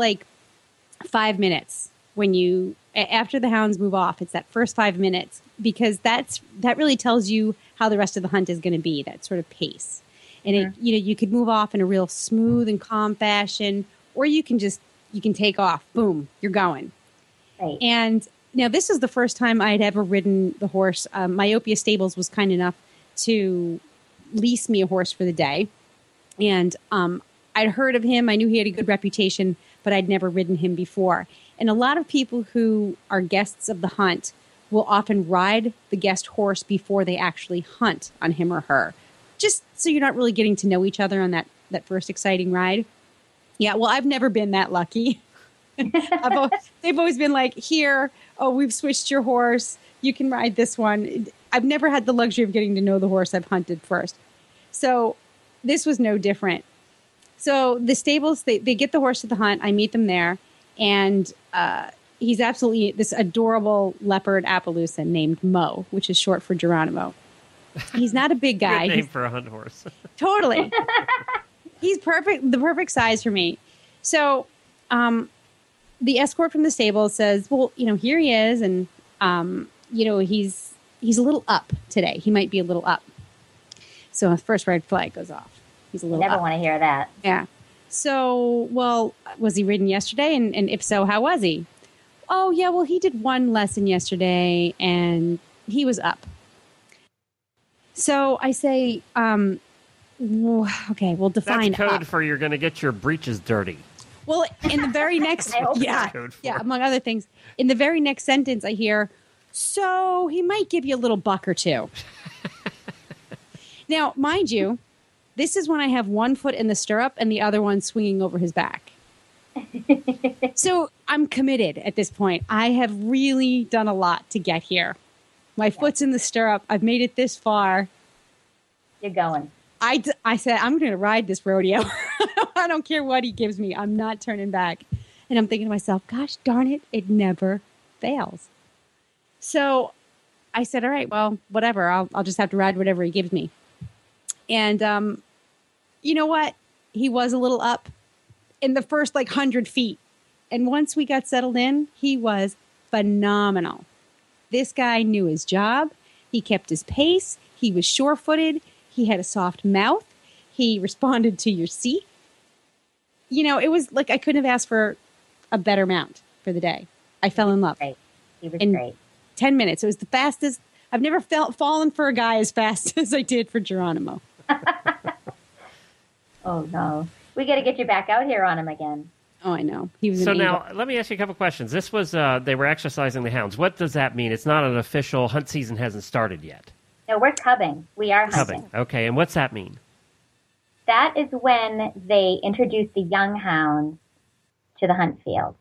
5 minutes when after the hounds move off, it's that first 5 minutes because that really tells you how the rest of the hunt is going to be, that sort of pace. And you could move off in a real smooth and calm fashion, or you can take off. Boom, you're going. Right. And now this is the first time I had ever ridden the horse. Myopia Stables was kind enough to lease me a horse for the day. And I'd heard of him. I knew he had a good reputation, but I'd never ridden him before. And a lot of people who are guests of the hunt will often ride the guest horse before they actually hunt on him or her, just so you're not really getting to know each other on that first exciting ride. Yeah, well, I've never been that lucky. They've always been like, here, we've switched your horse. You can ride this one. I've never had the luxury of getting to know the horse I've hunted first. So this was no different. So the stables, they get the horse to the hunt. I meet them there. And he's absolutely this adorable leopard Appaloosa named Mo, which is short for Geronimo. He's not a big guy. Good name for a hunt horse. Totally. He's perfect, the perfect size for me. So the escort from the stable says, well, here he is. And, he's a little up today. He might be a little up. So the first red flag goes off. He's a little Never up. want to hear that. Yeah. So, well, was he ridden yesterday? And if so, how was he? Oh, yeah, well, he did one lesson yesterday and he was up. So I say, okay, we'll define That's code up. for you're going to get your breeches dirty. Well, in the very next, among other things, in the very next sentence, I hear, so he might give you a little buck or two. Now, mind you, this is when I have one foot in the stirrup and the other one swinging over his back. So I'm committed at this point. I have really done a lot to get here. My foot's in the stirrup. I've made it this far. You're going. I said, I'm going to ride this rodeo. I don't care what he gives me. I'm not turning back. And I'm thinking to myself, gosh darn it, it never fails. So I said, all right, well, whatever. I'll just have to ride whatever he gives me. And you know what? He was a little up in the first 100 feet. And once we got settled in, he was phenomenal. This guy knew his job. He kept his pace. He was sure-footed. He had a soft mouth. He responded to your seat. You know, it was like I couldn't have asked for a better mount for the day. I fell in love. Great. He was in great. 10 minutes. It was the fastest. I've never fallen for a guy as fast as I did for Geronimo. Oh, no. We got to get you back out here on him again. Oh, I know. He was So an now, angel. let me ask you a couple questions. This was, they were exercising the hounds. What does that mean? It's not an official hunt season hasn't started yet. No, we're cubbing. We are hunting. Cubbing. Okay, and what's that mean? That is when they introduce the young hounds to the hunt field.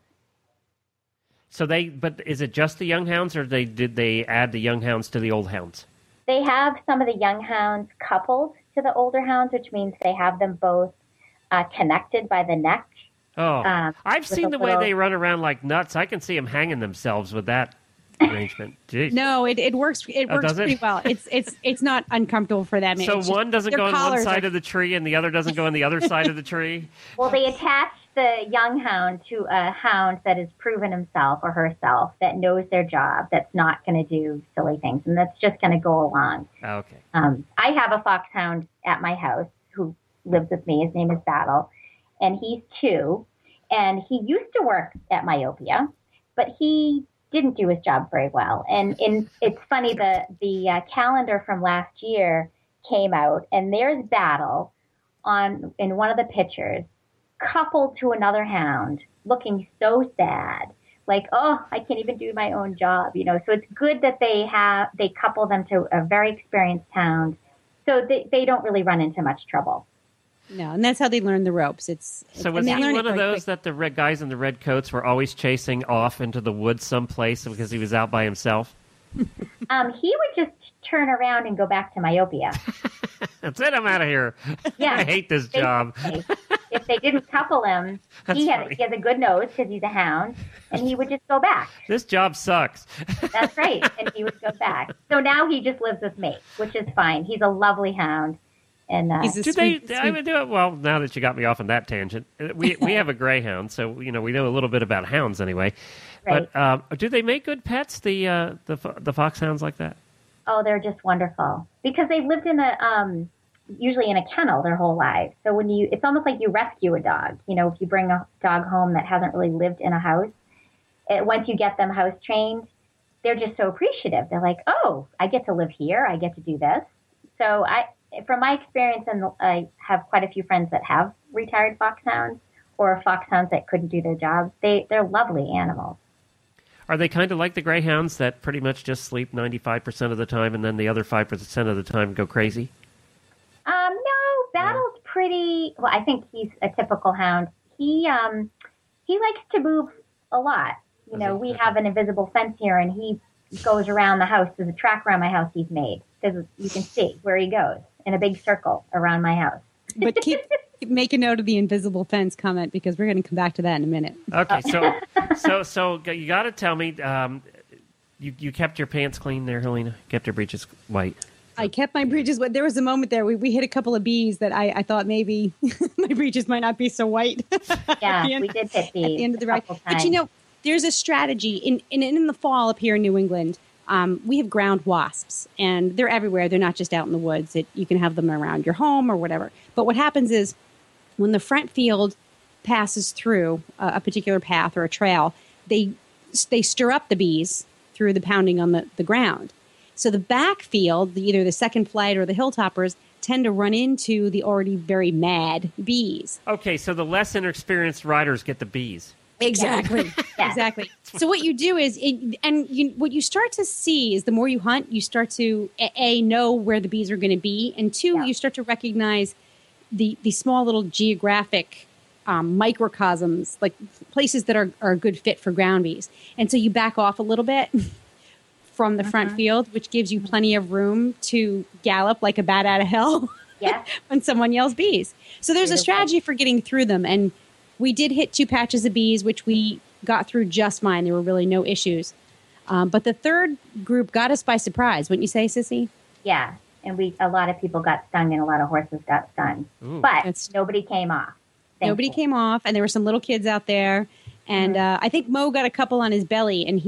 So but is it just the young hounds, or did they add the young hounds to the old hounds? They have some of the young hounds coupled to the older hounds, which means they have them both connected by the neck. Oh, I've with seen a the way little- they run around like nuts. I can see them hanging themselves with that arrangement. Jeez. No, it works. It works does it? pretty well. It's not uncomfortable for them. So It's just one doesn't their go on one collars side are- of the tree and the other doesn't go on the other side of the tree? Well, they attach the young hound to a hound that has proven himself or herself, that knows their job, that's not going to do silly things, and that's just going to go along. Okay. I have a foxhound at my house who lives with me. His name is Battle, and he's 2. And he used to work at Myopia, but he didn't do his job very well. And it's funny, the calendar from last year came out, and there's Battle in one of the pictures, coupled to another hound, looking so sad. Like, oh, I can't even do my own job, you know. So it's good that they couple them to a very experienced hound, so they don't really run into much trouble. No, and that's how they learn the ropes. So was and they he learn one it of quite those quick. that the red guys in the red coats were always chasing off into the woods someplace because he was out by himself? He would just turn around and go back to Myopia. That's it. I'm out of here. Yeah. I hate this job. If they didn't couple him, he has a good nose because he's a hound, and he would just go back. This job sucks. That's right, and he would go back. So now he just lives with me, which is fine. He's a lovely hound. And He's a Do sweet, they? I would do it. Well, now that you got me off on that tangent, we have a greyhound, so we know a little bit about hounds anyway. Right. But do they make good pets? The foxhounds like that? oh, they're just wonderful because they've lived in usually in a kennel their whole lives. So it's almost like you rescue a dog. You know, if you bring a dog home that hasn't really lived in a house, once you get them house trained, they're just so appreciative. They're like, oh, I get to live here. I get to do this. So from my experience, and I have quite a few friends that have retired foxhounds or foxhounds that couldn't do their jobs. They're lovely animals. Are they kind of like the greyhounds that pretty much just sleep 95% of the time and then the other 5% of the time go crazy? No, Battle's pretty. Well, I think he's a typical hound. He likes to move a lot. You know, we have an invisible fence here, and he goes around the house. There's a track around my house he's made. You can see where he goes in a big circle around my house. But make a note of the invisible fence comment because we're going to come back to that in a minute. Okay, so you got to tell me, you kept your pants clean there, Helena? Kept your breeches white? I kept my breeches, but there was a moment there we hit a couple of bees that I thought maybe my breeches might not be so white. Yeah, we did hit bees at the end of the ride. couple But you know, there's a strategy in the fall up here in New England. We have ground wasps, and they're everywhere. They're not just out in the woods. You can have them around your home or whatever. But what happens is when the front field passes through a particular path or a trail, they stir up the bees through the pounding on the ground. So the back field, either the second flight or the hilltoppers, tend to run into the already very mad bees. Okay, so the less inexperienced riders get the bees. Exactly. Yeah. Exactly. So what you do is, what you start to see is the more you hunt, you start to know where the bees are going to be, and two, you start to recognize the small little geographic microcosms, like places that are a good fit for ground bees. And so you back off a little bit from the front field, which gives you plenty of room to gallop like a bat out of hell when someone yells bees. So there's a strategy for getting through them, and we did hit 2 patches of bees, which we got through just fine. There were really no issues. But the third group got us by surprise, wouldn't you say, Sissy? Yeah, and a lot of people got stung, and a lot of horses got stung. Ooh. But nobody came off. Nobody came off, and there were some little kids out there. And I think Mo got a couple on his belly, and he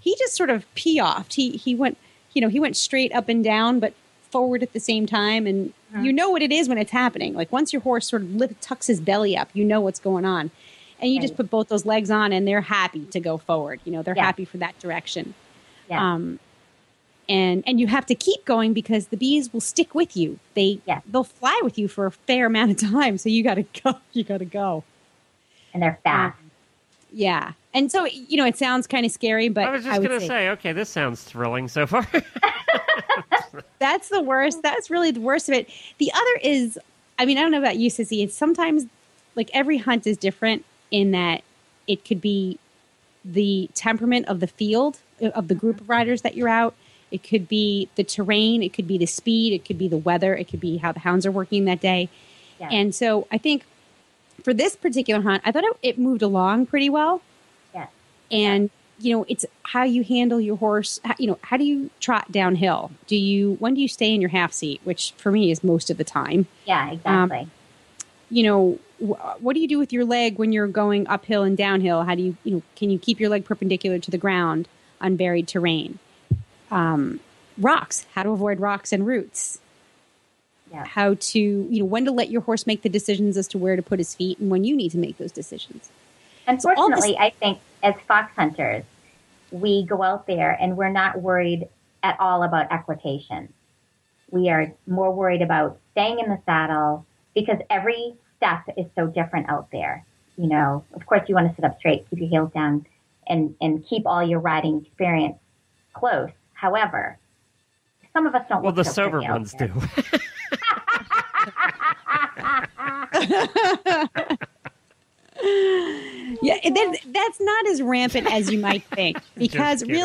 he just sort of pee-offed. He went, he went straight up and down, but forward at the same time. And you know what it is when it's happening. Like once your horse sort of tucks his belly up, you know what's going on. And you just put both those legs on and they're happy to go forward. They're happy for that direction. Yeah. And you have to keep going because the bees will stick with you. They'll fly with you for a fair amount of time. So you got to go. You got to go. And they're fast. Yeah. And so, it sounds kind of scary, but I was just going to say, okay, this sounds thrilling so far. That's the worst. That's really the worst of it. The other is, I don't know about you, Sissy. It's sometimes like every hunt is different in that it could be the temperament of the field, of the group of riders that you're out. It could be the terrain. It could be the speed. It could be the weather. It could be how the hounds are working that day. Yeah. And so I think for this particular hunt, I thought it moved along pretty well. Yeah. And, it's how you handle your horse. How do you trot downhill? When do you stay in your half seat, which for me is most of the time? Yeah, exactly. What do you do with your leg when you're going uphill and downhill? How do you, can you keep your leg perpendicular to the ground on buried terrain? Rocks, how to avoid rocks and roots. Yeah. How to, when to let your horse make the decisions as to where to put his feet and when you need to make those decisions. Unfortunately, I think as fox hunters, we go out there and we're not worried at all about equitation. We are more worried about staying in the saddle because every step is so different out there. Of course, you want to sit up straight, keep your heels down, and keep all your riding experience close. However, some of us don't. Well, look the so sober pretty out ones there. do. Yeah, that's not as rampant as you might think. Because it's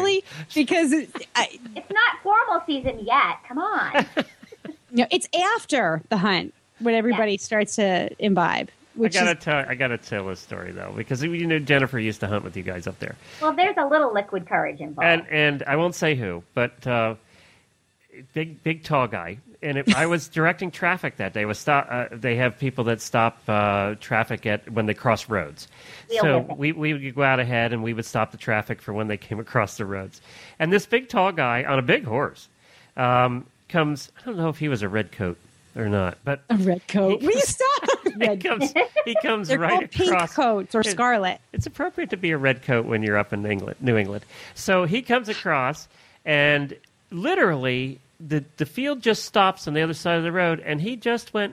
not formal season yet. Come on. It's after the hunt when everybody starts to imbibe. I gotta tell a story though, because Jennifer used to hunt with you guys up there. Well, there's a little liquid courage involved. And I won't say who, but big tall guy. And I was directing traffic that day. They have people that stop traffic when they cross roads. So we would go out ahead and we would stop the traffic for when they came across the roads. And this big tall guy on a big horse comes. I don't know if he was a red coat or not, but a red coat. Will you stop? He comes They're right called across. Pink coats or scarlet. It's appropriate to be a red coat when you're up in New England. So he comes across, and literally the field just stops on the other side of the road, and he just went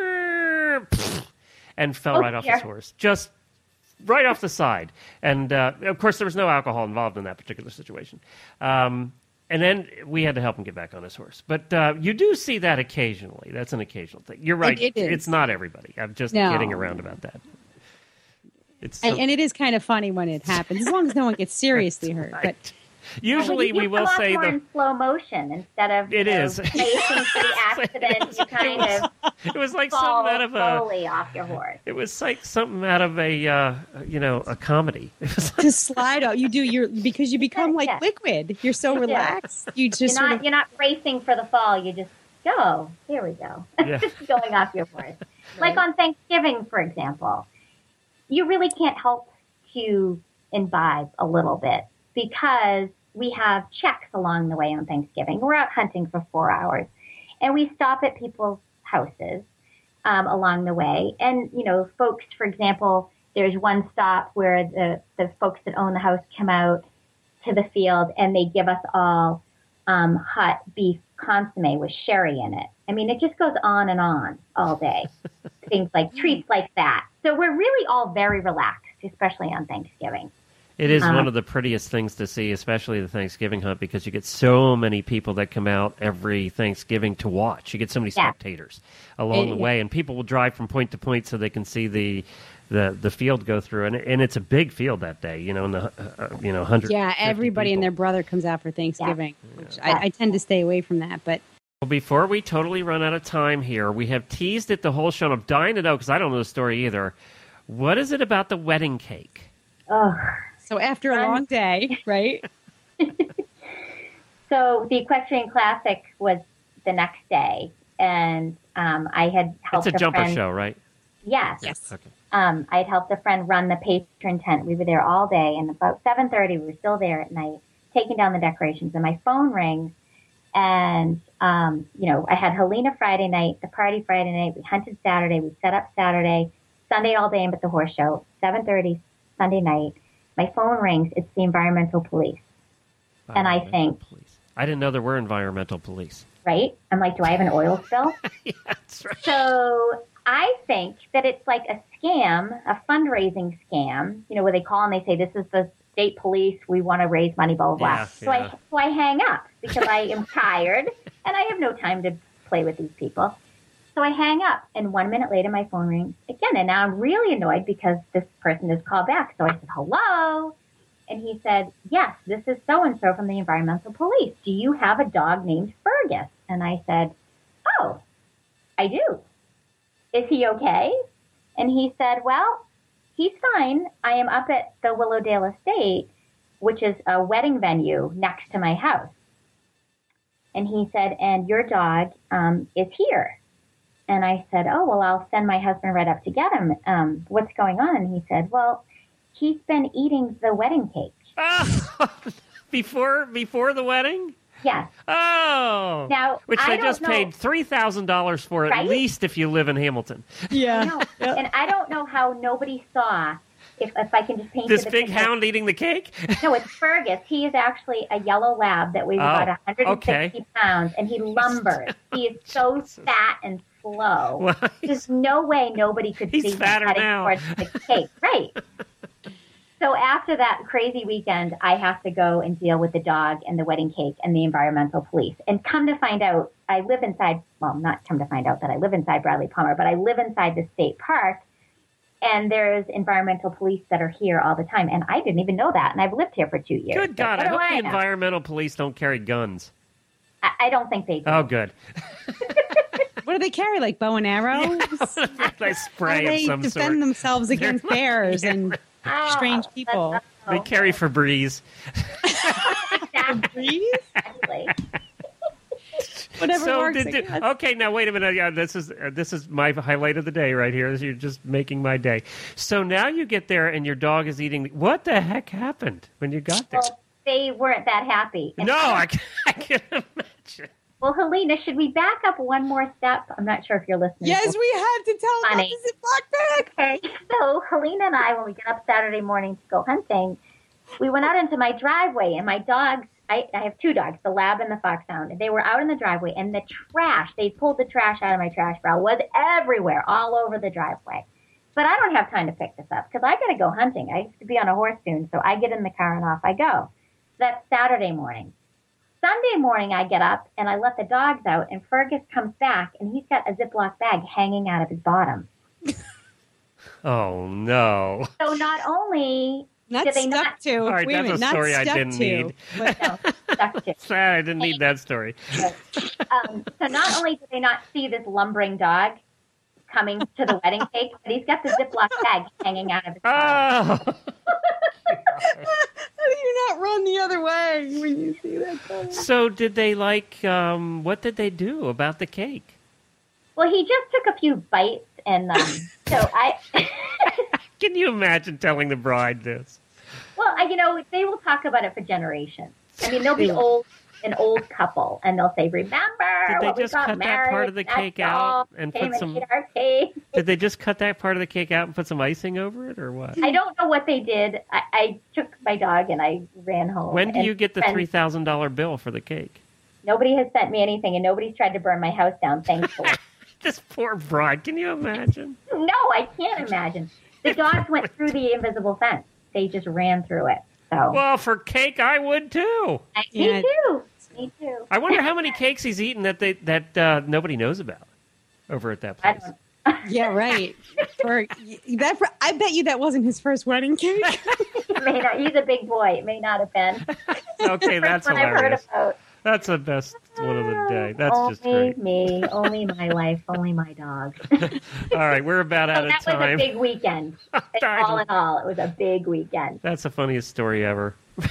and fell right off his horse, just right off the side. And of course, there was no alcohol involved in that particular situation. And then we had to help him get back on his horse. But you do see that occasionally. That's an occasional thing. You're right. It is. It's not everybody. I'm just kidding around about that. And it is kind of funny when it happens, as long as no one gets seriously hurt. Right. But usually we will say more in slow motion instead of is racing for the accident. You kind of it was like fall something out of slowly off your horse. It was like something out of a comedy. It was to slide out, because you become like liquid. You're so relaxed. You just you're not racing for the fall. You just go. Here we go. Just going off your horse. Like on Thanksgiving, for example, you really can't help to imbibe a little bit because we have checks along the way on Thanksgiving. We're out hunting for 4 hours, and we stop at people's houses along the way. And, folks, for example, there's one stop where the folks that own the house come out to the field, and they give us all hot beef consomme with sherry in it. I mean, it just goes on and on all day. Things like treats like that. So we're really all very relaxed, especially on Thanksgiving. It is one of the prettiest things to see, especially the Thanksgiving hunt, because you get so many people that come out every Thanksgiving to watch. You get so many spectators along the way, and people will drive from point to point so they can see the field go through, and it's a big field that day. In the 100. Yeah, everybody and their brother comes out for Thanksgiving. Which I tend to stay away from that, but. Well, before we totally run out of time here, we have teased it the whole show, and I'm dying to know because I don't know the story either. What is it about the wedding cake? Oh. So after a long day, right? So the Equestrian Classic was the next day, and I had helped It's a jumper friend. show, right? Yes. Okay. I had helped a friend run the patron tent. We were there all day, and about 7:30, we were still there at night taking down the decorations, and my phone rings. And, I had Helena Friday night, the party Friday night. We hunted Saturday. We set up Saturday, Sunday all day at the horse show, 7:30 Sunday night. My phone rings. It's the environmental police. And I think, police. I didn't know there were environmental police. Right? I'm like, do I have an oil spill? Yeah, that's right. So I think that it's like a scam, a fundraising scam, where they call and they say, this is the state police, we want to raise money, blah, blah, blah. Yeah, so I hang up because I am tired and I have no time to play with these people. So I hang up, and 1 minute later, my phone rings again. And now I'm really annoyed because this person has called back. So I said, hello. And he said, yes, this is so-and-so from the environmental police. Do you have a dog named Fergus? And I said, oh, I do. Is he okay? And he said, well, he's fine. I am up at the Willowdale Estate, which is a wedding venue next to my house. And he said, and your dog is here. And I said, oh, well, I'll send my husband right up to get him. What's going on? And he said, well, he's been eating the wedding cake. Oh, before the wedding? Yes. Oh. Now, which I they just don't know. paid $3,000 for, Right? at least if you live in Hamilton. Yeah. No. And I don't know how nobody saw, if I can just paint This the big picture. hound eating the cake? No, it's Fergus. He is actually a yellow lab that weighs about 160 pounds, and he lumbers. He is so fat and slow. Well, There's no way nobody could he's see him fatter heading now. towards the cake. Right. So after that crazy weekend, I have to go and deal with the dog and the wedding cake and the environmental police. And come to find out, I live inside, well, not come to find out that I live inside Bradley Palmer, but I live inside the state park. And there's environmental police that are here all the time. And I didn't even know that. And I've lived here for 2 years. Good God, So I hope what do the know? environmental police don't carry guns. I don't think they do. Oh, good. What do they carry? Like bow and arrows? They How spray do of they some defend sort. themselves against bears and strange people? They carry Febreze. Exactly. Exactly. Whatever So works. I guess. okay, now wait a minute. Yeah, this is my highlight of the day right here. You're just making my day. So now you get there and your dog is eating. What the heck happened when you got there? Well, they weren't that happy. And No, I can imagine. Well, Helena, should we back up one more step? I'm not sure if you're listening. Yes, we have to tell about Funny. the Ziploc bag. Okay, so Helena and I, when we get up Saturday morning to go hunting, we went out into my driveway, and my dogs, I have two dogs, the lab and the foxhound, and they were out in the driveway, and the trash, they pulled the trash out of my trash barrel, was everywhere, all over the driveway. But I don't have time to pick this up, because I got to go hunting. I used to be on a horse soon, so I get in the car and off I go. That's Saturday morning. Sunday morning, I get up, and I let the dogs out, and Fergus comes back, and he's got a Ziploc bag hanging out of his bottom. Oh no! So not only Not did they stuck not to. All right, Wait a that's a minute, not story I stuck didn't to, need. but- no, stuck to. Sorry, I didn't need that story. So not only did they not see this lumbering dog coming to the wedding cake, but he's got the Ziploc bag hanging out of his bottom. Oh, How do you not run the other way when you see that coming? so did they what did they do about the cake? Well, he just took a few bites, and so I. Can you imagine telling the bride this? Well, they will talk about it for generations. I mean, they'll be an old couple, and they'll say, "Remember Did they when we just got cut that married, part of the that cake dog out and came put some? ate our cake?" Did they just cut that part of the cake out and put some icing over it, or what? I don't know what they did. I took my dog and I ran home. When do And you get the friends- $3,000 bill for the cake? Nobody has sent me anything, and nobody's tried to burn my house down, thankfully. This poor bride. Can you imagine? No, I can't imagine. The dogs went through the invisible fence. They just ran through it. So Well, for cake, I would too. Yeah. Me too. Me too. I wonder how many cakes he's eaten that nobody knows about over at that I place. don't. Yeah, right. I bet you that wasn't his first wedding cake. It may not. He's a big boy. It may not have been. Okay, that's what I've heard hilarious. about. That's the best one of the day. That's only just great. me. Only my life. Only my dog. All right, we're about out So of that was a time. big weekend. All in all, it was a big weekend. That's the funniest story ever.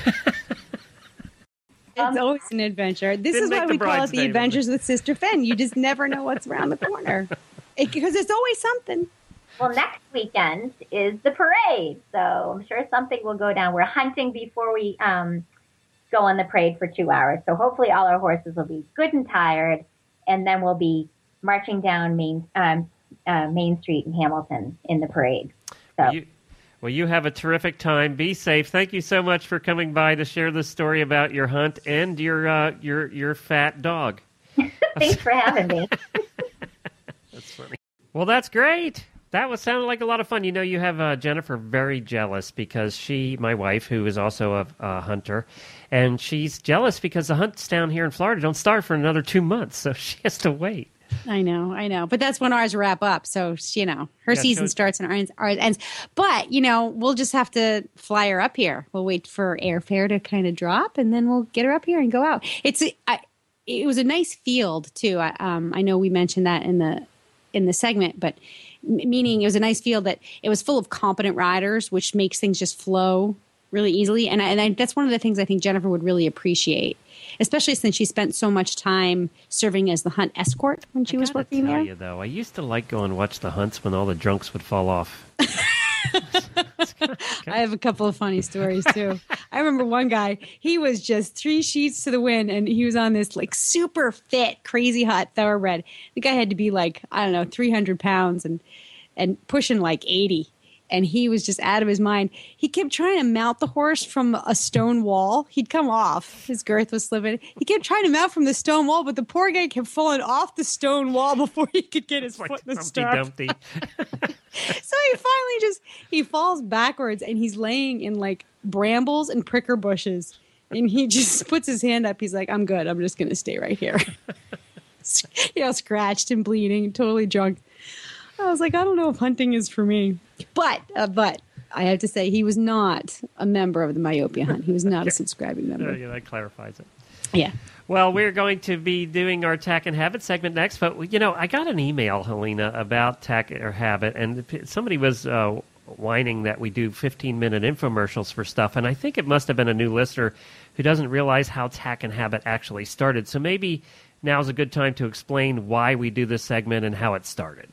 It's always an adventure. This Didn't is make why the we call bride's it the name, Adventures with Sister Fen. You just never know what's around the corner. Because there's always something. Well, next weekend is the parade, so I'm sure something will go down. We're hunting before we go go on the parade for 2 hours. So hopefully all our horses will be good and tired, and then we'll be marching down Main Street in Hamilton in the parade. So. Well, you have a terrific time. Be safe. Thank you so much for coming by to share this story about your hunt and your fat dog. Thanks for having me. That's funny. Well, that's great. That sounded like a lot of fun. You know, you have Jennifer very jealous because my wife, who is also a hunter, and she's jealous because the hunts down here in Florida don't start for another 2 months, so she has to wait. I know. But that's when ours wrap up. So, her season starts and ours ends. But, we'll just have to fly her up here. We'll wait for airfare to kind of drop, and then we'll get her up here and go out. It was a nice field, too. I know we mentioned that in the segment, but meaning it was a nice field that it was full of competent riders, which makes things just flow really easily. And that's one of the things I think Jennifer would really appreciate, especially since she spent so much time serving as the hunt escort when she was working there. I used to like going and watch the hunts when all the drunks would fall off. I have a couple of funny stories too. I remember one guy, he was just 3 sheets to the wind, and he was on this like super fit, crazy hot thoroughbred. The guy had to be like, 300 pounds and pushing like 80. And he was just out of his mind. He kept trying to mount the horse from a stone wall. He'd come off. His girth was slipping. He kept trying to mount from the stone wall, but the poor guy kept falling off the stone wall before he could get his foot in the stirrup. So he falls backwards, and he's laying in like brambles and pricker bushes. And he just puts his hand up. He's like, I'm good. I'm just going to stay right here. Scratched and bleeding, totally drunk. I was like, I don't know if hunting is for me. But I have to say, he was not a member of the Myopia Hunt. He was not a subscribing member. Yeah, that clarifies it. Yeah. Well, we're going to be doing our Tack and Habit segment next. But, I got an email, Helena, about Tack or Habit. And somebody was whining that we do 15-minute infomercials for stuff. And I think it must have been a new listener who doesn't realize how Tack and Habit actually started. So maybe now's a good time to explain why we do this segment and how it started.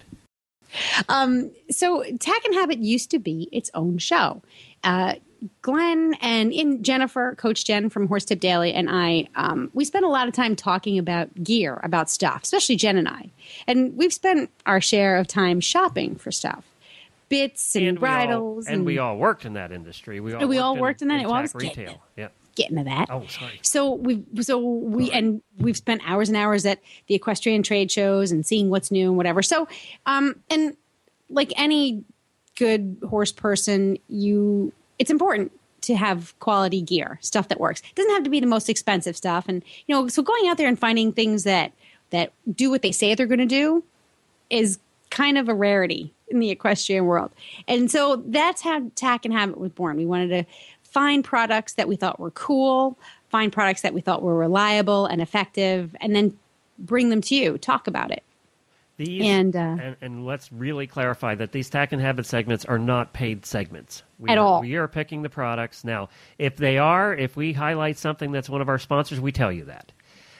So Tack and Habit used to be its own show. Glenn and Jennifer, Coach Jen from Horse Tip Daily, and I, we spent a lot of time talking about gear, about stuff, especially Jen and I. And we've spent our share of time shopping for stuff, bits and bridles. And we all worked in that industry. We all worked in that. Well, I was retail. Yeah. Getting to that. Oh, sorry. So we've spent hours and hours at the equestrian trade shows and seeing what's new and whatever. So, and like any good horse person, it's important to have quality gear, stuff that works. It doesn't have to be the most expensive stuff. And, so going out there and finding things that do what they say they're going to do is kind of a rarity in the equestrian world. And so that's how Tack and Habit was born. We wanted to find products that we thought were cool, find products that we thought were reliable and effective, and then bring them to you, talk about it. And let's really clarify that these Tack and Habit segments are not paid segments. At all. We are picking the products. Now, if we highlight something that's one of our sponsors, we tell you that.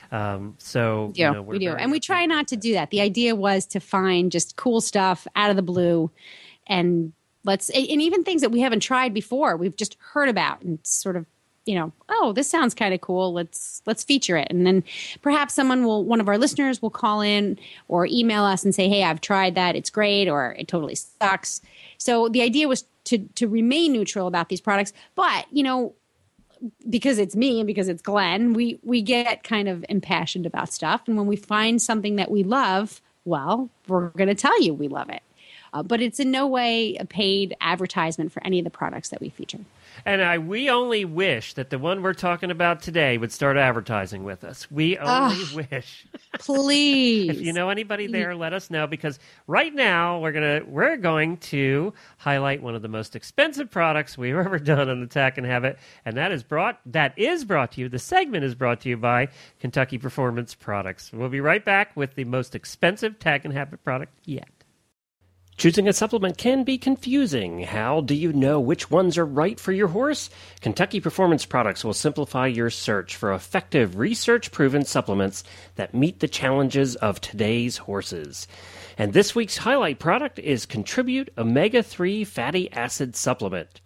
We do. And we try not to do that. The idea was to find just cool stuff out of the blue and even things that we haven't tried before, we've just heard about and sort of, this sounds kind of cool. Let's feature it. And then perhaps one of our listeners will call in or email us and say, hey, I've tried that. It's great. Or it totally sucks. So the idea was to remain neutral about these products. But, because it's me and because it's Glenn, we get kind of impassioned about stuff. And when we find something that we love, well, we're going to tell you we love it. But it's in no way a paid advertisement for any of the products that we feature. And we only wish that the one we're talking about today would start advertising with us. We only wish. Please. If you know anybody there, let us know, because right now we're going to highlight one of the most expensive products we've ever done on the Tack and Habit, and that is brought to you. The segment is brought to you by Kentucky Performance Products. We'll be right back with the most expensive Tack and Habit product yet. Choosing a supplement can be confusing. How do you know which ones are right for your horse? Kentucky Performance Products will simplify your search for effective, research-proven supplements that meet the challenges of today's horses. And this week's highlight product is Contribute Omega-3 Fatty Acid Supplement.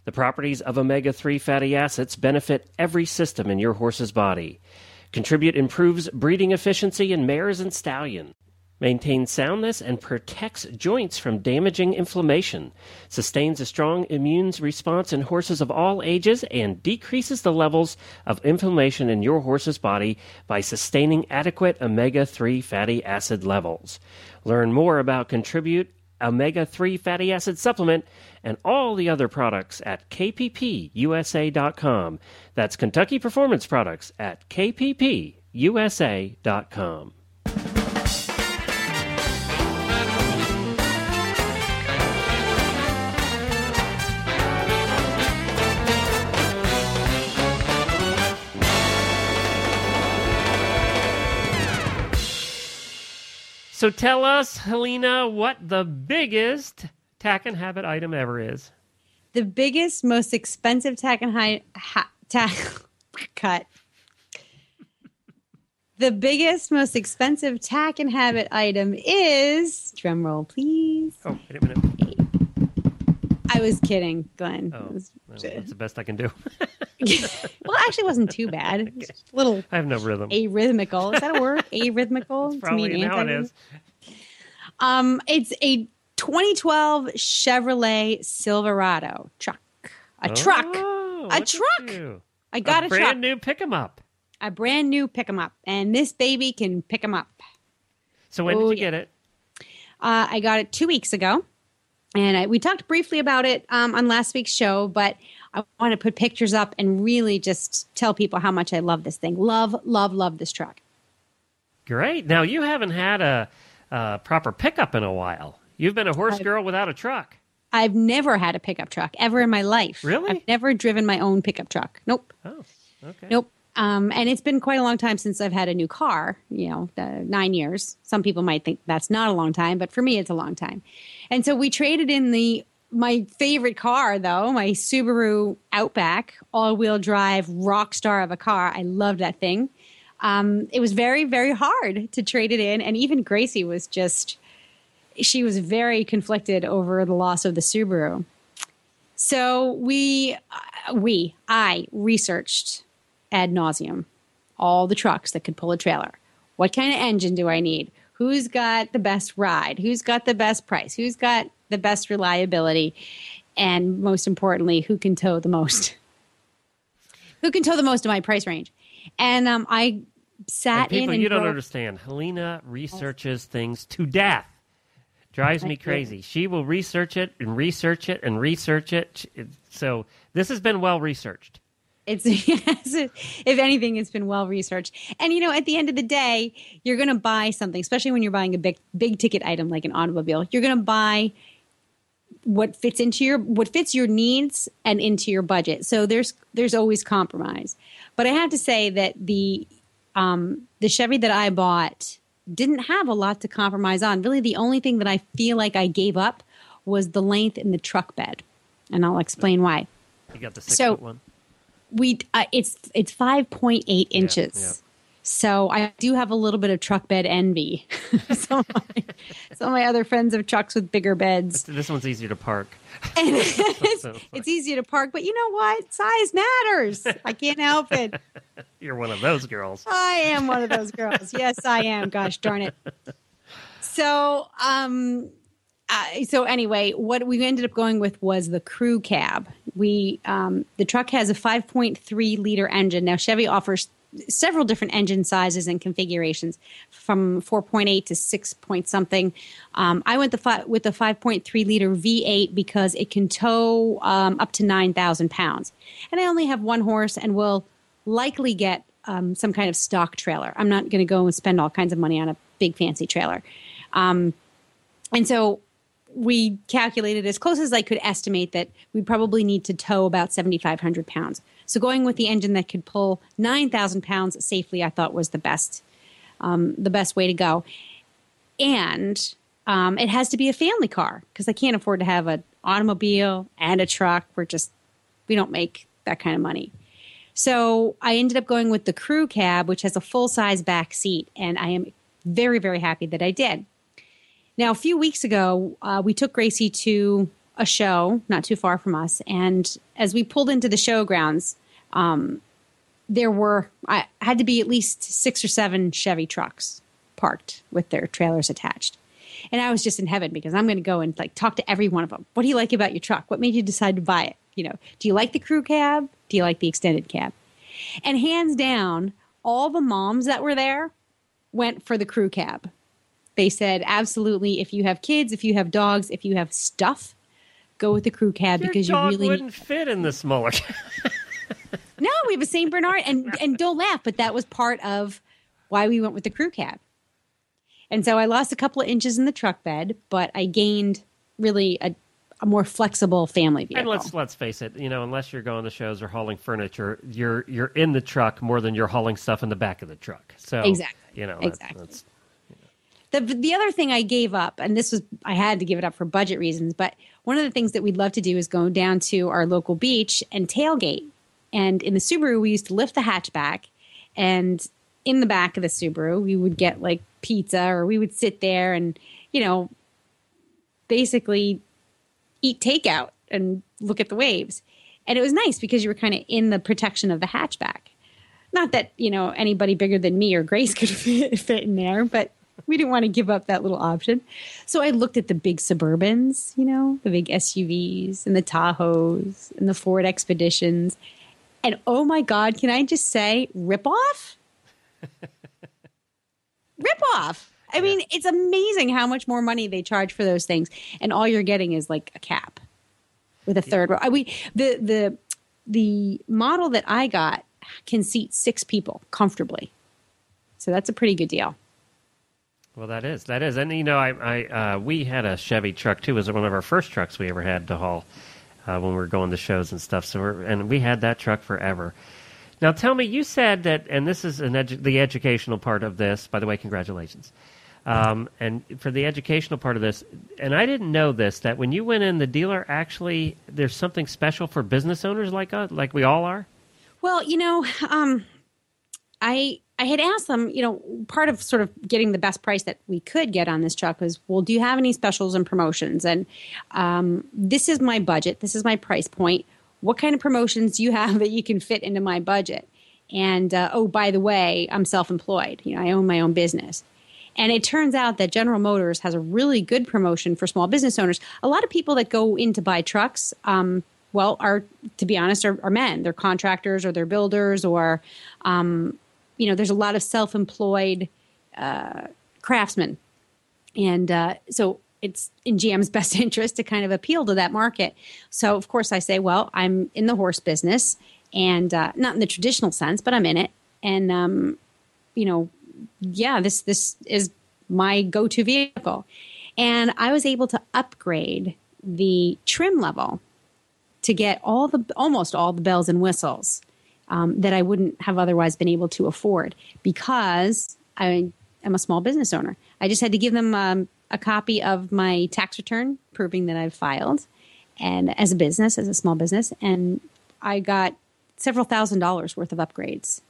The properties of omega-3 fatty acids benefit every system in your horse's body. Contribute improves breeding efficiency in mares and stallions. Maintains soundness and protects joints from damaging inflammation. Sustains a strong immune response in horses of all ages and decreases the levels of inflammation in your horse's body by sustaining adequate omega-3 fatty acid levels. Learn more about Contribute Omega-3 Fatty Acid Supplement and all the other products at kppusa.com. That's Kentucky Performance Products at kppusa.com. So tell us, Helena, what the biggest tack and habit item ever is. The biggest, most expensive tack and cut. The biggest, most expensive tack and habit item is, drum roll, please. Oh, wait a minute. I was kidding, Glenn. Oh, that's the best I can do. Well, actually, it wasn't too bad. It was a little. I have no rhythm. Arrhythmical. Is that a word? Arrhythmical. It's probably now it is. It's a 2012 Chevrolet Silverado truck. A truck. I got a truck. Brand new pick 'em up. A brand new pick 'em up, and this baby can pick 'em up. So when did you get it? I got it 2 weeks ago. And we talked briefly about it on last week's show, but I want to put pictures up and really just tell people how much I love this thing. Love, love, love this truck. Great. Now, you haven't had a proper pickup in a while. You've been a horse girl without a truck. I've never had a pickup truck ever in my life. Really? I've never driven my own pickup truck. Nope. Oh, okay. Nope. And it's been quite a long time since I've had a new car, 9 years. Some people might think that's not a long time, but for me, it's a long time. And so we traded in my favorite car, though, my Subaru Outback, all-wheel drive rock star of a car. I loved that thing. It was very, very hard to trade it in. And even Gracie was she was very conflicted over the loss of the Subaru. So I researched ad nauseum all the trucks that could pull a trailer. What kind of engine do I need? Who's got the best ride? Who's got the best price? Who's got the best reliability? And most importantly, who can tow the most? Who can tow the most in my price range? And I sat in and you don't understand. Helena researches things to death. Drives me crazy. She will research it and research it and research it. So this has been well researched. If anything, it's been well researched. And at the end of the day, you're going to buy something, especially when you're buying a big ticket item like an automobile. You're going to buy what fits your needs and into your budget. So there's always compromise. But I have to say that the Chevy that I bought didn't have a lot to compromise on. Really, the only thing that I feel like I gave up was the length in the truck bed, and I'll explain why. You got the 6-foot one. It's 5.8 inches. Yeah. So I do have a little bit of truck bed envy. Some of my other friends have trucks with bigger beds. This one's easier to park. And it's easier to park, but you know what? Size matters. I can't help it. You're one of those girls. I am one of those girls. Yes, I am. Gosh darn it. So, so anyway, what we ended up going with was the crew cab. The truck has a 5.3 liter engine. Now Chevy offers several different engine sizes and configurations, from 4.8 to 6 point something. I went with the 5.3 liter V8 because it can tow up to 9,000 pounds. And I only have one horse and will likely get some kind of stock trailer. I'm not going to go and spend all kinds of money on a big fancy trailer. And so we calculated as close as I could estimate that we probably need to tow about 7,500 pounds. So going with the engine that could pull 9,000 pounds safely, I thought was the best way to go. And it has to be a family car because I can't afford to have an automobile and a truck. We don't make that kind of money. So I ended up going with the crew cab, which has a full-size back seat, and I am very, very happy that I did. Now, a few weeks ago, we took Gracie to a show not too far from us. And as we pulled into the showgrounds, I had to be at least 6 or 7 Chevy trucks parked with their trailers attached. And I was just in heaven because I'm going to go and like talk to every one of them. What do you like about your truck? What made you decide to buy it? You know, do you like the crew cab? Do you like the extended cab? And hands down, all the moms that were there went for the crew cab. They said, absolutely, if you have kids, if you have dogs, if you have stuff, go with the crew cab because you really wouldn't fit in the smaller cab. No, we have a St. Bernard, and don't laugh, but that was part of why we went with the crew cab. And so I lost a couple of inches in the truck bed, but I gained really a more flexible family vehicle. And let's face it, you know, unless you're going to shows or hauling furniture, you're in the truck more than you're hauling stuff in the back of the truck. So exactly, you know, exactly. That's The other thing I gave up, and I had to give it up for budget reasons, but one of the things that we'd love to do is go down to our local beach and tailgate. And in the Subaru, we used to lift the hatchback, and in the back of the Subaru, we would get like pizza, or we would sit there and, you know, basically eat takeout and look at the waves. And it was nice because you were kind of in the protection of the hatchback. Not that, you know, anybody bigger than me or Grace could fit in there, but we didn't want to give up that little option. So I looked at the big Suburbans, you know, the big SUVs and the Tahoes and the Ford Expeditions. And oh my God, can I just say, rip-off? Rip-off. I mean, it's amazing how much more money they charge for those things. And all you're getting is like a cap with a third row. The model that I got can seat 6 people comfortably. So that's a pretty good deal. Well, that is. And, you know, we had a Chevy truck, too. It was one of our first trucks we ever had to haul when we were going to shows and stuff. And we had that truck forever. Now, tell me, you said that, and this is the educational part of this. By the way, congratulations. And for the educational part of this, and I didn't know this, that when you went in, the dealer actually, there's something special for business owners like us, like we all are? Well, you know, I had asked them, you know, part of sort of getting the best price that we could get on this truck was, well, do you have any specials and promotions? And this is my budget. This is my price point. What kind of promotions do you have that you can fit into my budget? And, oh, by the way, I'm self-employed. You know, I own my own business. And it turns out that General Motors has a really good promotion for small business owners. A lot of people that go in to buy trucks, are, to be honest, are men. They're contractors or they're builders or, you know, there's a lot of self-employed craftsmen. And so it's in GM's best interest to kind of appeal to that market. So, of course, I say, well, I'm in the horse business and not in the traditional sense, but I'm in it. And, you know, yeah, this is my go-to vehicle. And I was able to upgrade the trim level to get almost all the bells and whistles that I wouldn't have otherwise been able to afford because I am a small business owner. I just had to give them a copy of my tax return proving that I've filed and as a small business, and I got several $1,000s worth of upgrades.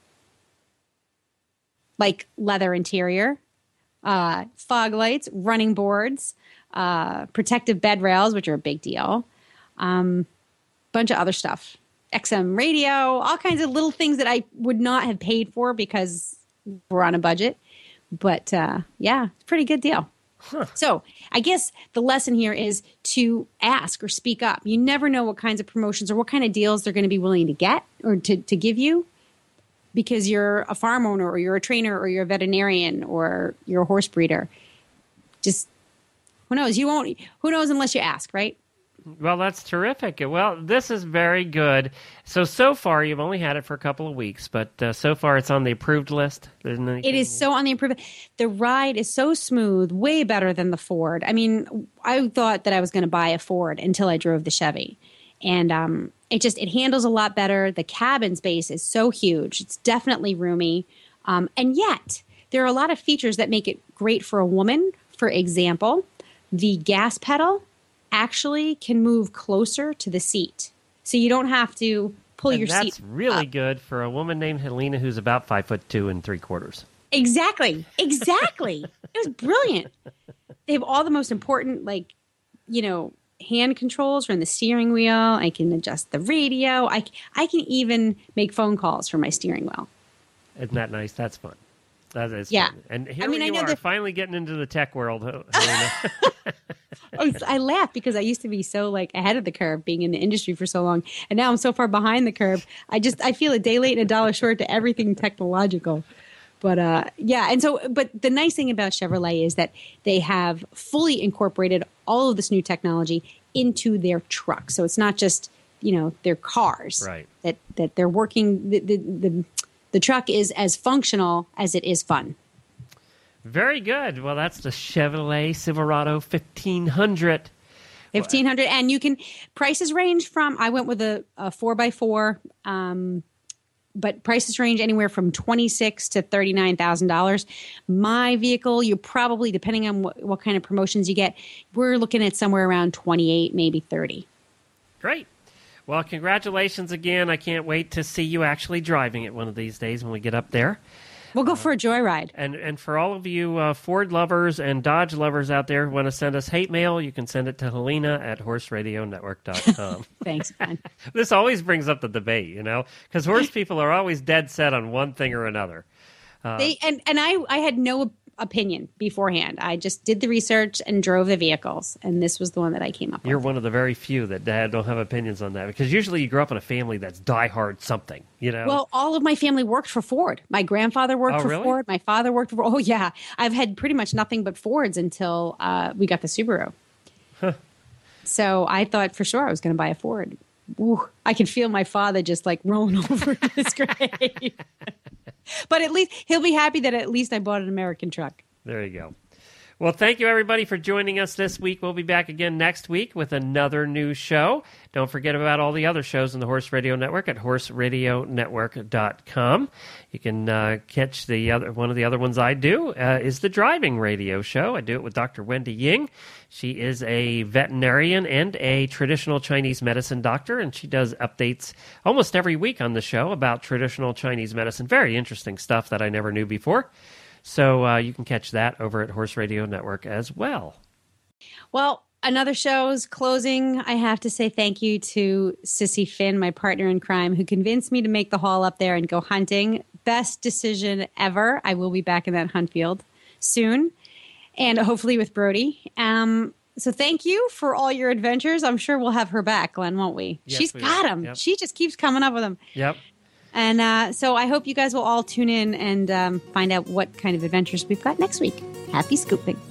Like leather interior, fog lights, running boards, protective bed rails, which are a big deal, bunch of other stuff, XM radio, all kinds of little things that I would not have paid for because we're on a budget. But yeah, it's a pretty good deal. Huh. So I guess the lesson here is to ask or speak up. You never know what kinds of promotions or what kind of deals they're going to be willing to get or to give you. Because you're a farm owner or you're a trainer or you're a veterinarian or you're a horse breeder. Just, who knows? Who knows unless you ask, right? Well, that's terrific. Well, this is very good. So far, you've only had it for a couple of weeks, but so far it's on the approved list. It is so on the approved. The ride is so smooth, way better than the Ford. I mean, I thought that I was going to buy a Ford until I drove the Chevy. And it handles a lot better. The cabin space is so huge. It's definitely roomy. And yet, there are a lot of features that make it great for a woman. For example, the gas pedal actually can move closer to the seat. So you don't have to pull your seat That's really up. good for a woman named Helena who's about 5'2 3/4. Exactly. It was brilliant. They have all the most important, hand controls from the steering wheel. I can adjust the radio. I can even make phone calls from my steering wheel. Isn't that nice? That's fun. That is Yeah. fun. And here I mean, I you know are, that- finally getting into the tech world, Helena. I laugh because I used to be so like ahead of the curve being in the industry for so long. And now I'm so far behind the curve. I feel a day late and a dollar short to everything technological. But yeah. And so, but the nice thing about Chevrolet is that they have fully incorporated all of this new technology into their truck. So it's not just, their cars. Right. That they're working. The truck is as functional as it is fun. Very good. Well, that's the Chevrolet Silverado 1500. 1500, and you can prices range from. I went with a 4x4, but prices range anywhere from $26,000 to $39,000. My vehicle, you probably, depending on what kind of promotions you get, we're looking at somewhere around 28, maybe 30. Great. Well, congratulations again. I can't wait to see you actually driving it one of these days when we get up there. We'll go for a joyride. And for all of you Ford lovers and Dodge lovers out there who want to send us hate mail, you can send it to Helena at horseradionetwork.com. Thanks, Ben. This always brings up the debate, because horse people are always dead set on one thing or another. I had no opinion beforehand. I just did the research and drove the vehicles, and this was the one that I came up You're with. one of the very few that don't have opinions on that, because usually you grow up in a family that's diehard something, Well, all of my family worked for Ford. My grandfather worked for really? Ford. My father worked for. Oh yeah, I've had pretty much nothing but Fords until we got the Subaru. Huh. So I thought for sure I was going to buy a Ford. Ooh, I can feel my father just like rolling over in his grave. But at least he'll be happy that at least I bought an American truck. There you go. Well, thank you, everybody, for joining us this week. We'll be back again next week with another new show. Don't forget about all the other shows on the Horse Radio Network at horseradionetwork.com. You can catch one of the other ones I do is the Driving Radio Show. I do it with Dr. Wendy Ying. She is a veterinarian and a traditional Chinese medicine doctor, and she does updates almost every week on the show about traditional Chinese medicine. Very interesting stuff that I never knew before. So you can catch that over at Horse Radio Network as well. Well, another show's closing. I have to say thank you to Sissy Finn, my partner in crime, who convinced me to make the haul up there and go hunting. Best decision ever. I will be back in that hunt field soon, and hopefully with Brody. So thank you for all your adventures. I'm sure we'll have her back, Glenn, won't we? Yes, She's we got will. them. Yep. She just keeps coming up with them. Yep. And so I hope you guys will all tune in and find out what kind of adventures we've got next week. Happy scooping.